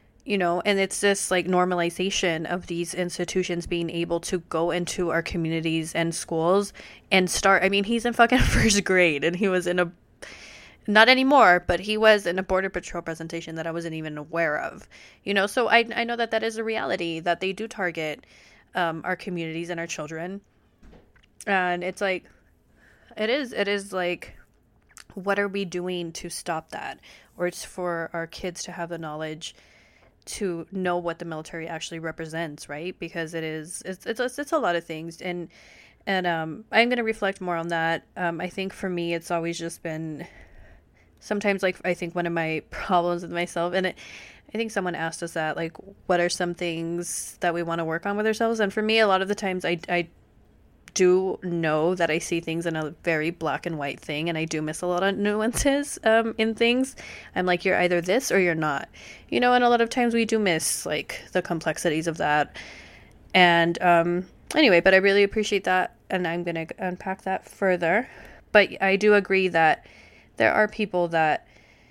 and it's this like normalization of these institutions being able to go into our communities and schools and start. I mean, he's in fucking first grade, and he was in not anymore, but he was in a Border Patrol presentation that I wasn't even aware of, so I know that is a reality, that they do target our communities and our children. And it's like, it is like, what are we doing to stop that? Or it's for our kids to have the knowledge to know what the military actually represents, right? Because it's a lot of things. And I'm going to reflect more on that. I think for me, it's always just been sometimes, like, I think one of my problems with myself, and I think someone asked us that, like, what are some things that we want to work on with ourselves? And for me, a lot of the times I do know that I see things in a very black and white thing, and I do miss a lot of nuances in things. I'm like, you're either this or you're not, and a lot of times we do miss like the complexities of that. And anyway, but I really appreciate that, and I'm gonna unpack that further. But I do agree that there are people that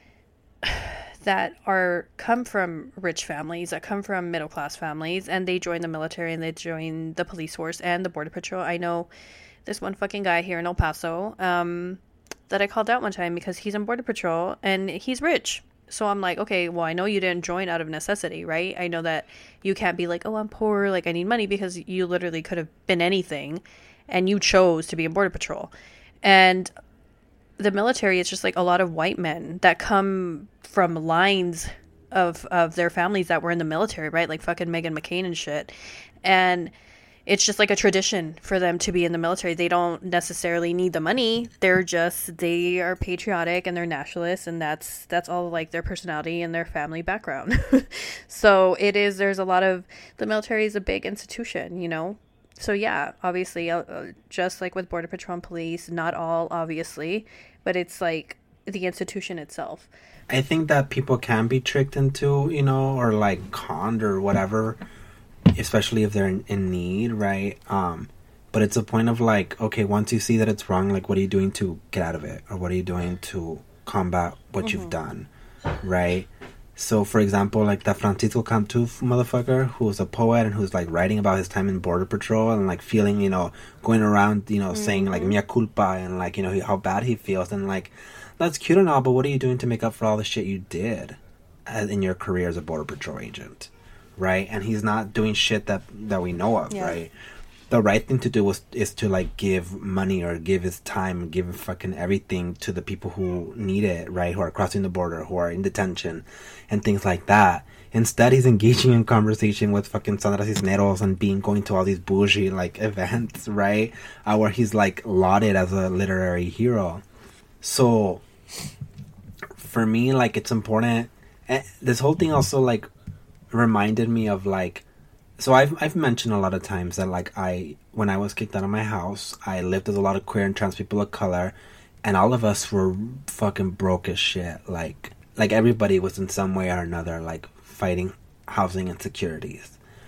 come from rich families, that come from middle class families, and they join the military and they join the police force and the Border Patrol. I know this one fucking guy here in El Paso that I called out one time because he's in Border Patrol and he's rich. So I'm like, okay, well, I know you didn't join out of necessity, right? I know that you can't be like, oh, I'm poor, like I need money, because you literally could have been anything and you chose to be in Border Patrol. And the military is just like a lot of white men that come from lines of their families that were in the military, right? Like fucking Meghan McCain and shit. And it's just like a tradition for them to be in the military. They don't necessarily need the money. They are patriotic and they're nationalists, and that's all like their personality and their family background. So there's a lot of, the military is a big institution, So yeah, obviously, just like with Border Patrol and police, not all, obviously, but it's like the institution itself. I think that people can be tricked into, or like conned or whatever, especially if they're in need, right? But it's a point of like, okay, once you see that it's wrong, like, what are you doing to get out of it? Or what are you doing to combat what you've done, right? So, for example, like that Francisco Cantuf motherfucker, who's a poet and who's like writing about his time in Border Patrol and like feeling, going around, saying like mea culpa and like, how bad he feels, and like, that's cute and all, but what are you doing to make up for all the shit you did in your career as a Border Patrol agent, right? And he's not doing shit that we know of, right? The right thing to do is to like give money or give his time, give fucking everything to the people who need it, right? Who are crossing the border, who are in detention and things like that. Instead, he's engaging in conversation with fucking Sandra Cisneros and going to all these bougie like events, right? Where he's like lauded as a literary hero. So for me, like, it's important. This whole thing also like reminded me of like, so I've mentioned a lot of times that like when I was kicked out of my house, I lived with a lot of queer and trans people of color, and all of us were fucking broke as shit. Like everybody was in some way or another like fighting housing insecurities.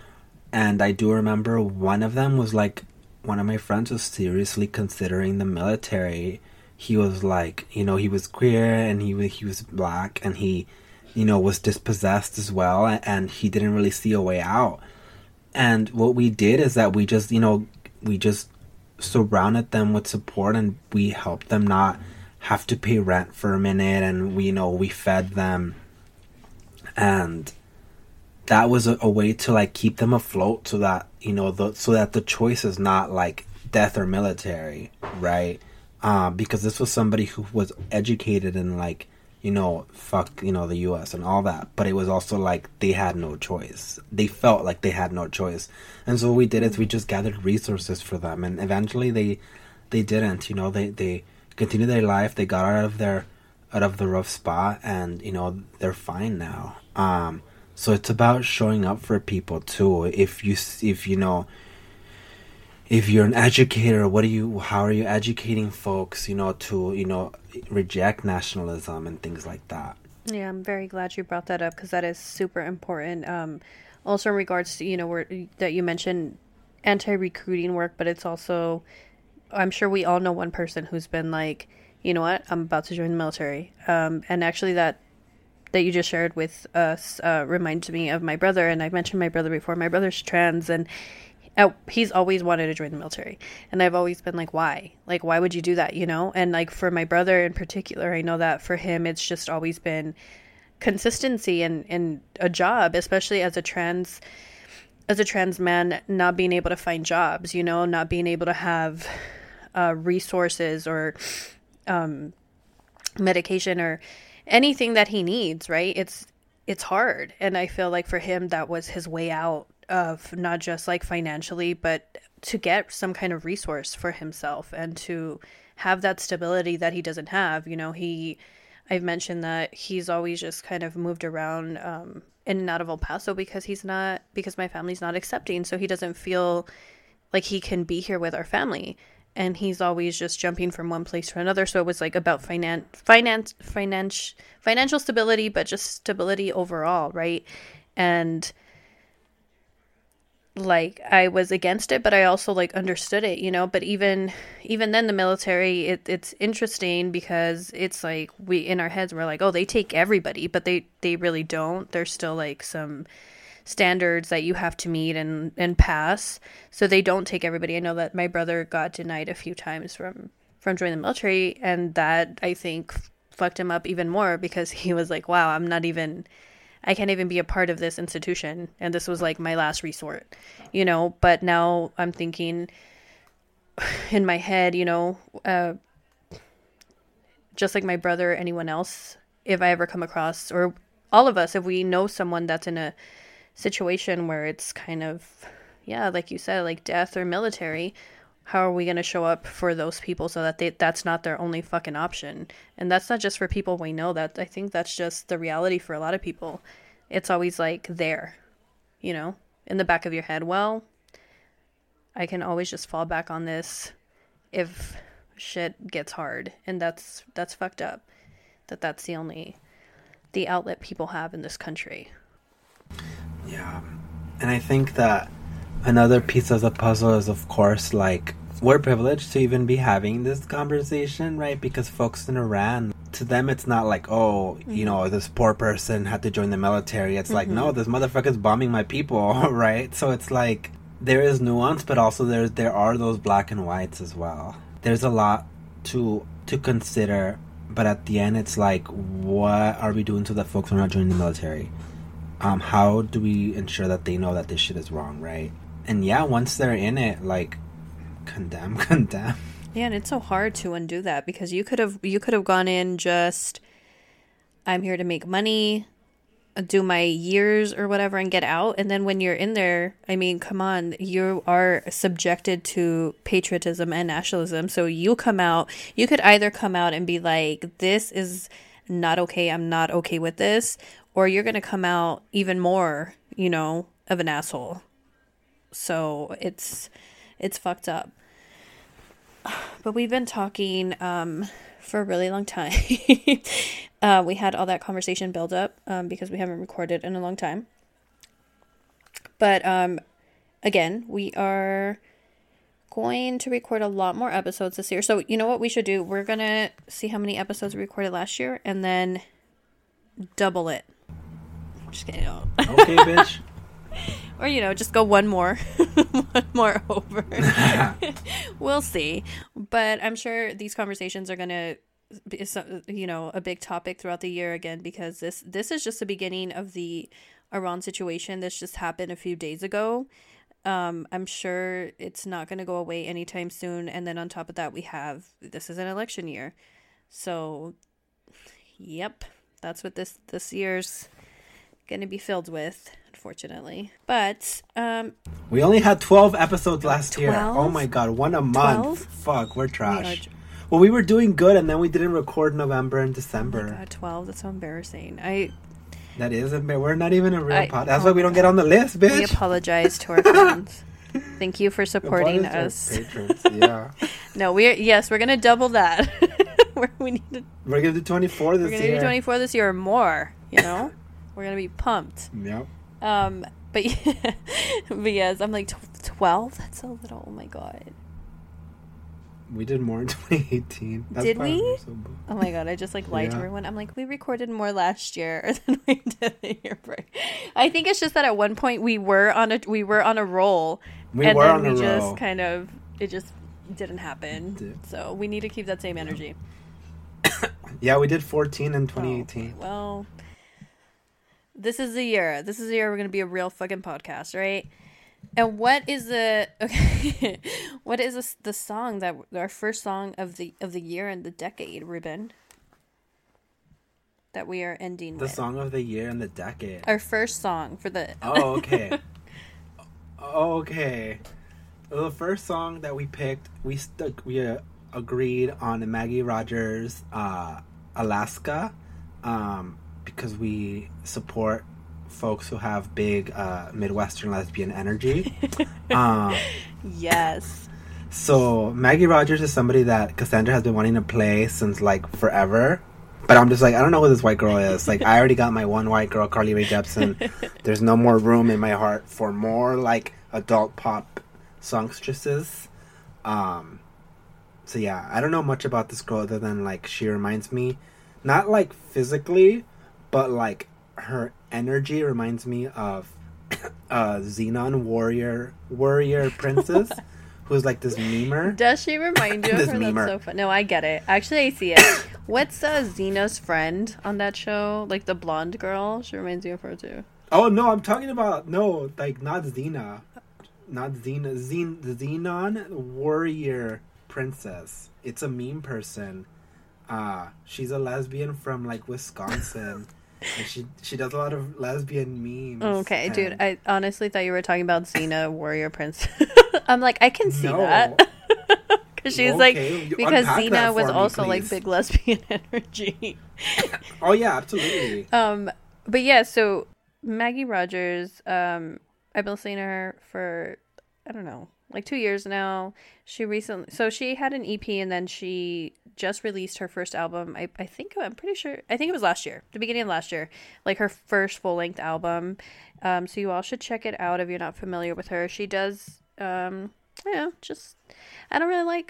And I do remember one of them was like, one of my friends was seriously considering the military. He was like, you know, he was queer and he was black, and he, you know, was dispossessed as well, and he didn't really see a way out. And what we did is that we just, you know, we just surrounded them with support, and we helped them not have to pay rent for a minute, and we, you know, we fed them, and that was a way to like keep them afloat, so that, you know, so that the choice is not like death or military, right? Because this was somebody who was educated in, like, you know, fuck, you know, the U.S. and all that, but it was also like they had no choice. They felt like they had no choice, and so what we did is we just gathered resources for them, and eventually they didn't, you know, they continued their life. They got out of the rough spot, and, you know, they're fine now. So it's about showing up for people too. If you know, if you're an educator, how are you educating folks, you know, to, you know, reject nationalism and things like that? Yeah, I'm very glad you brought that up, because that is super important. Also in regards to, you know, that you mentioned anti-recruiting work, but it's also, I'm sure we all know one person who's been like, you know what, I'm about to join the military. And actually that you just shared with us reminds me of my brother, and I've mentioned my brother before. My brother's trans, and he's always wanted to join the military, and I've always been like, why would you do that, you know? And like for my brother in particular, I know that for him it's just always been consistency and a job, especially as a trans man, not being able to find jobs, you know, not being able to have resources or medication or anything that he needs, right? It's hard. And I feel like for him, that was his way out of not just like financially, but to get some kind of resource for himself and to have that stability that he doesn't have. You know, I've mentioned that he's always just kind of moved around in and out of El Paso because my family's not accepting. So he doesn't feel like he can be here with our family. And he's always just jumping from one place to another. So it was like about financial stability, but just stability overall, right? And like I was against it, but I also like understood it, you know. But even then, the military, it's interesting because it's like we in our heads we're like, oh, they take everybody, but they really don't. There's still like some standards that you have to meet and pass, so they don't take everybody. I know that my brother got denied a few times from joining the military, and that I think fucked him up even more because he was like, wow, I can't even be a part of this institution, and this was like my last resort, you know. But now I'm thinking in my head, you know, just like my brother, anyone else, if I ever come across, or all of us, if we know someone that's in a situation where it's kind of, yeah, like you said, like death or military, how are we going to show up for those people so that that's not their only fucking option? And that's not just for people we know. That I think that's just the reality for a lot of people. It's always like there, you know, in the back of your head. Well, I can always just fall back on this if shit gets hard, and that's fucked up. That's the outlet people have in this country. Yeah, and I think that another piece of the puzzle is, of course, like, we're privileged to even be having this conversation, right? Because folks in Iran, to them, it's not like, oh, you know, this poor person had to join the military. It's like, no, this motherfucker's bombing my people, right? So it's like, there is nuance, but also there are those black and whites as well. There's a lot to consider, but at the end, it's like, what are we doing so that folks are not joining the military? How do we ensure that they know that this shit is wrong, right? And yeah, once they're in it, like, condemn. Yeah, and it's so hard to undo that because you could have gone in just, I'm here to make money, do my years or whatever, and get out. And then when you're in there, I mean, come on, you are subjected to patriotism and nationalism. So you could either come out and be like, this is not okay, I'm not okay with this, or you're going to come out even more, you know, of an asshole. So it's fucked up. But we've been talking for a really long time. We had all that conversation build up because we haven't recorded in a long time. But again, we are going to record a lot more episodes this year. So you know what we should do? We're going to see how many episodes we recorded last year and then double it. Just kidding. Okay, bitch. Or, just go one more. One more over. We'll see. But I'm sure these conversations are going to be, a big topic throughout the year again, because this is just the beginning of the Iran situation. This just happened a few days ago. I'm sure it's not going to go away anytime soon. And then on top of that, this is an election year. So, yep, that's what this year's going to be filled with, unfortunately. But, we only had 12 episodes last year. 12? Oh my God, one a month. 12? Fuck, we're trash. Well, we were doing good, and then we didn't record November and December. Oh my God, 12, that's so embarrassing. That is we're not even a real pod. That's why we don't get on the list, bitch. We apologize to our fans. Thank you for supporting us. Patrons, yeah. No, we're gonna double that. We're gonna do 24 this year. We're gonna do 24 this year or more. We're gonna be pumped. Yep. But yes, I'm like 12. That's a little. Oh my God. We did more in 2018. Did we? Oh my God, I just lied to everyone. I'm like, we recorded more last year than we did the year prior. I think it's just that at one point we were on a roll. Just kind of, it just didn't happen. So we need to keep that same energy. Yeah, we did 14 in 2018. Okay. Well, this is the year. This is the year we're going to be a real fucking podcast, right? And what is the song that our first song of the year and the decade, Ruben? That we are ending with. The song of the year and the decade. Our first song for the. Oh, okay. Okay. Well, the first song that we picked, we agreed on Maggie Rogers, Alaska, because we support folks who have big Midwestern lesbian energy. Yes. So Maggie Rogers is somebody that Cassandra has been wanting to play since forever. But I'm just I don't know who this white girl is. I already got my one white girl, Carly Rae Jepsen. There's no more room in my heart for more adult pop songstresses. So yeah, I don't know much about this girl other than she reminds me, not physically, but her energy reminds me of Xenon warrior princess, who's this memer. Does she remind you of her? Memer. That's so fun. No, I get it. Actually, I see it. What's Xena's friend on that show? The blonde girl? She reminds you of her too. Oh no, I'm talking about not Xena. Not Xena. Xenon warrior princess. It's a meme person. She's a lesbian from Wisconsin. And she does a lot of lesbian memes. Okay, dude, I honestly thought you were talking about Xena Warrior Prince. I'm I can see that. Because she's because Xena was also big lesbian energy. Oh yeah, absolutely. But yeah, so Maggie Rogers, I've been listening to her for, I don't know, 2 years now. She had an EP and then she just released her first album. I'm pretty sure, I think it was last year, the beginning of last year, her first full-length album. So you all should check it out if you're not familiar with her. She does, I don't really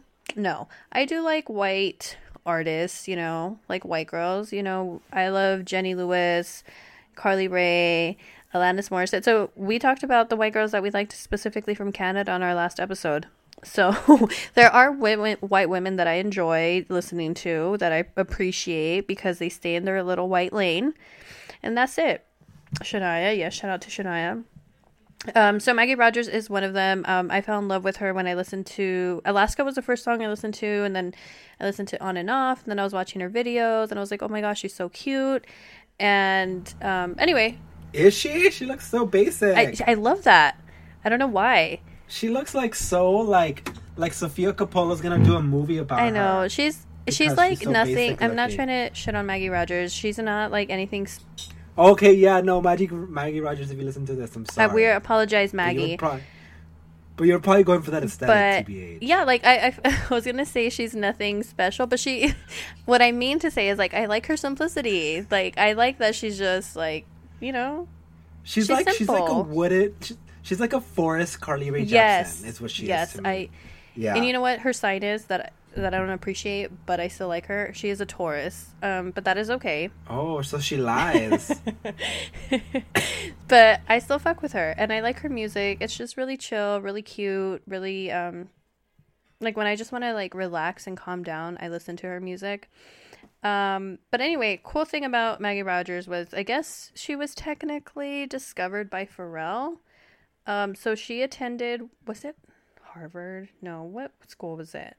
I do white artists, white girls, I love Jenny Lewis, Carly Rae, Alanis Morissette. So we talked about the white girls that we liked specifically from Canada on our last episode. So there are white women that I enjoy listening to, that I appreciate because they stay in their little white lane. And that's it. Shania, yes, shout out to Shania. So Maggie Rogers is one of them. I fell in love with her when I listened to Alaska was the first song I listened to, and then I listened to On and Off, and then I was watching her videos and I was like, oh my gosh, she's so cute. And anyway, is she looks so basic. I love that. I don't know why. She looks so like Sofia Coppola's gonna do a movie about her. I know. She's so nothing. I'm not trying to shit on Maggie Rogers. She's not anything. Okay, yeah, no, Maggie Rogers, if you listen to this, I'm sorry. We apologize, Maggie. But you're probably going for that aesthetic, TBH. Yeah, I was gonna say she's nothing special, but what I mean to say is I like her simplicity. I like that she's just She's like a wooded. She's like a forest Carly Rae Yes. Jepsen. Is what she Yes. is to me. Yeah. And you know what her sign is that I don't appreciate, but I still like her? She is a Taurus. But that is okay. Oh, so she lies. But I still fuck with her, and I like her music. It's just really chill, really cute, really like when I just want to like relax and calm down, I listen to her music. But anyway, cool thing about Maggie Rogers was I guess she was technically discovered by Pharrell. So she attended, was it Harvard? No, what school was it?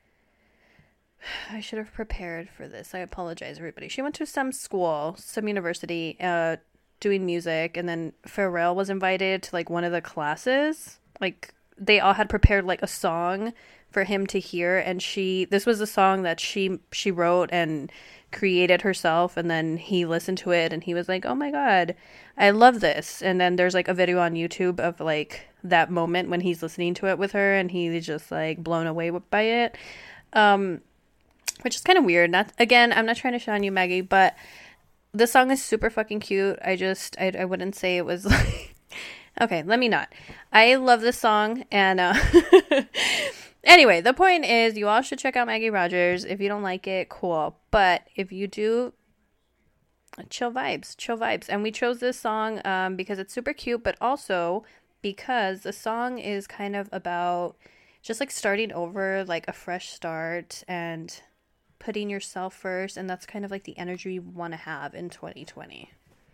I should have prepared for this. I apologize, everybody. She went to some school, some university, doing music, and then Pharrell was invited to like one of the classes. Like they all had prepared like a song for him to hear, and this was a song that she wrote and created herself, and then he listened to it and he was like, oh my god, I love this. And then there's like a video on YouTube of like that moment when he's listening to it with her, and he's just like blown away by it, which is kind of weird. Not again, I'm not trying to shine you, Maggie, but the song is super fucking cute. I wouldn't say it was like okay, let me not. I love this song, and anyway, the point is you all should check out Maggie Rogers. If you don't like it, cool. But if you do, chill vibes. And we chose this song because it's super cute, but also because the song is kind of about just like starting over, like a fresh start and putting yourself first. And that's kind of like the energy you want to have in 2020.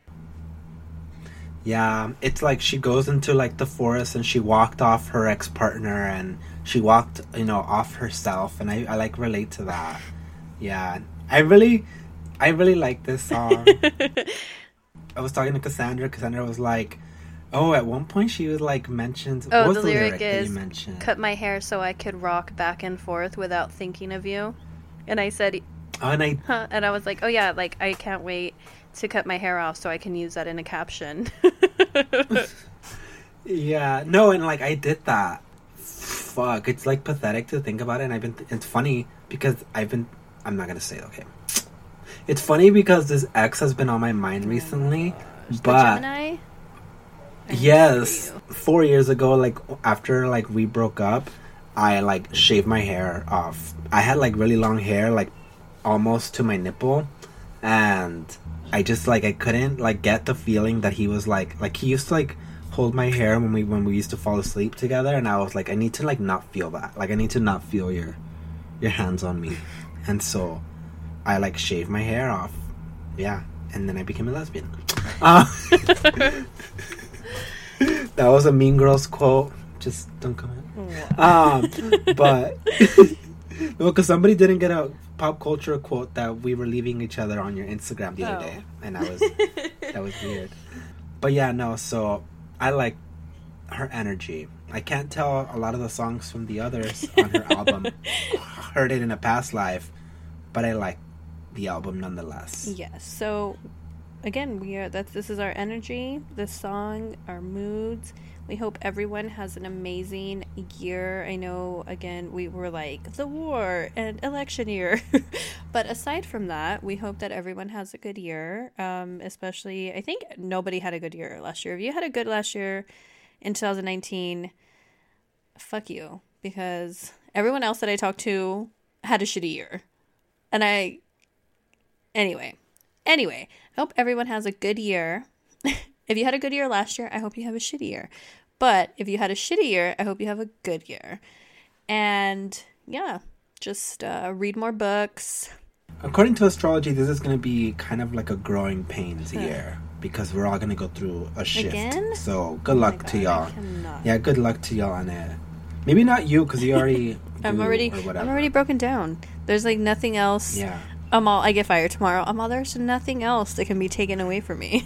Yeah, it's like she goes into like the forest and she walked off her ex-partner and she walked, off herself, and I like relate to that. Yeah, I really like this song. I was talking to Cassandra. Cassandra was like, oh, at one point she was like mentioned. Oh, what was the lyric that is, you mentioned? cut my hair so I could rock back and forth without thinking of you. And I said, oh, and I was like, oh yeah, like I can't wait to cut my hair off so I can use that in a caption. Yeah, no, and like I did that. Fuck, it's like pathetic to think about it, and it's funny because I'm not gonna say it, okay. It's funny because this ex has been on my mind recently, but the Gemini? Yes, 4 years ago, like after like we broke up, I like shaved my hair off. I had like really long hair, like almost to my nipple, and I just like I couldn't like get the feeling that he was like he used to like hold my hair when we used to fall asleep together, and I was like, I need to like not feel that, like I need to not feel your hands on me, and so I like shaved my hair off, yeah, and then I became a lesbian. That was a Mean Girls quote. Just don't comment. But no, because somebody didn't get a pop culture quote that we were leaving each other on your Instagram the other day, and that was weird. But yeah, no. So I like her energy. I can't tell a lot of the songs from the others on her album. Heard it in a past life, but I like the album nonetheless. Yes. So again, this is our energy, the song, our moods. We hope everyone has an amazing year. I know, again, we were like the war and election year. But aside from that, we hope that everyone has a good year. Especially, I think nobody had a good year last year. If you had a good last year in 2019, fuck you. Because everyone else that I talked to had a shitty year. And Anyway, I hope everyone has a good year. If you had a good year last year, I hope you have a shitty year. But if you had a shitty year, I hope you have a good year. And yeah, just read more books. According to astrology, this is going to be kind of like a growing pains year because we're all going to go through a shift. Again? So good luck to y'all. Yeah, good luck to y'all on it. Maybe not you because you already. I'm already broken down. There's like nothing else. Yeah. I get fired tomorrow. There's nothing else that can be taken away from me.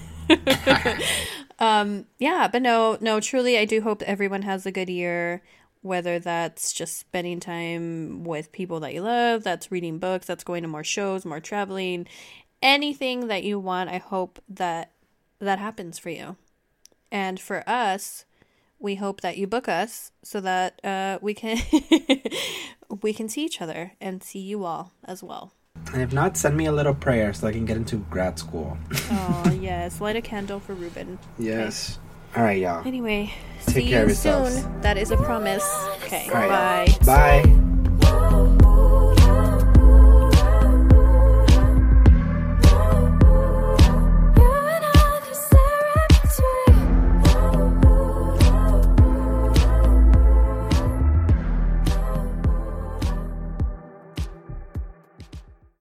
Yeah, but no, truly, I do hope that everyone has a good year, whether that's just spending time with people that you love, that's reading books, that's going to more shows, more traveling, anything that you want. I hope that happens for you. And for us, we hope that you book us so that we can see each other and see you all as well. And if not, send me a little prayer so I can get into grad school. Oh, yes. Light a candle for Ruben. Yes. All right, y'all. Anyway, Take see care of you yourselves. soon. That is a promise. Okay, All right, bye. y'all. Bye.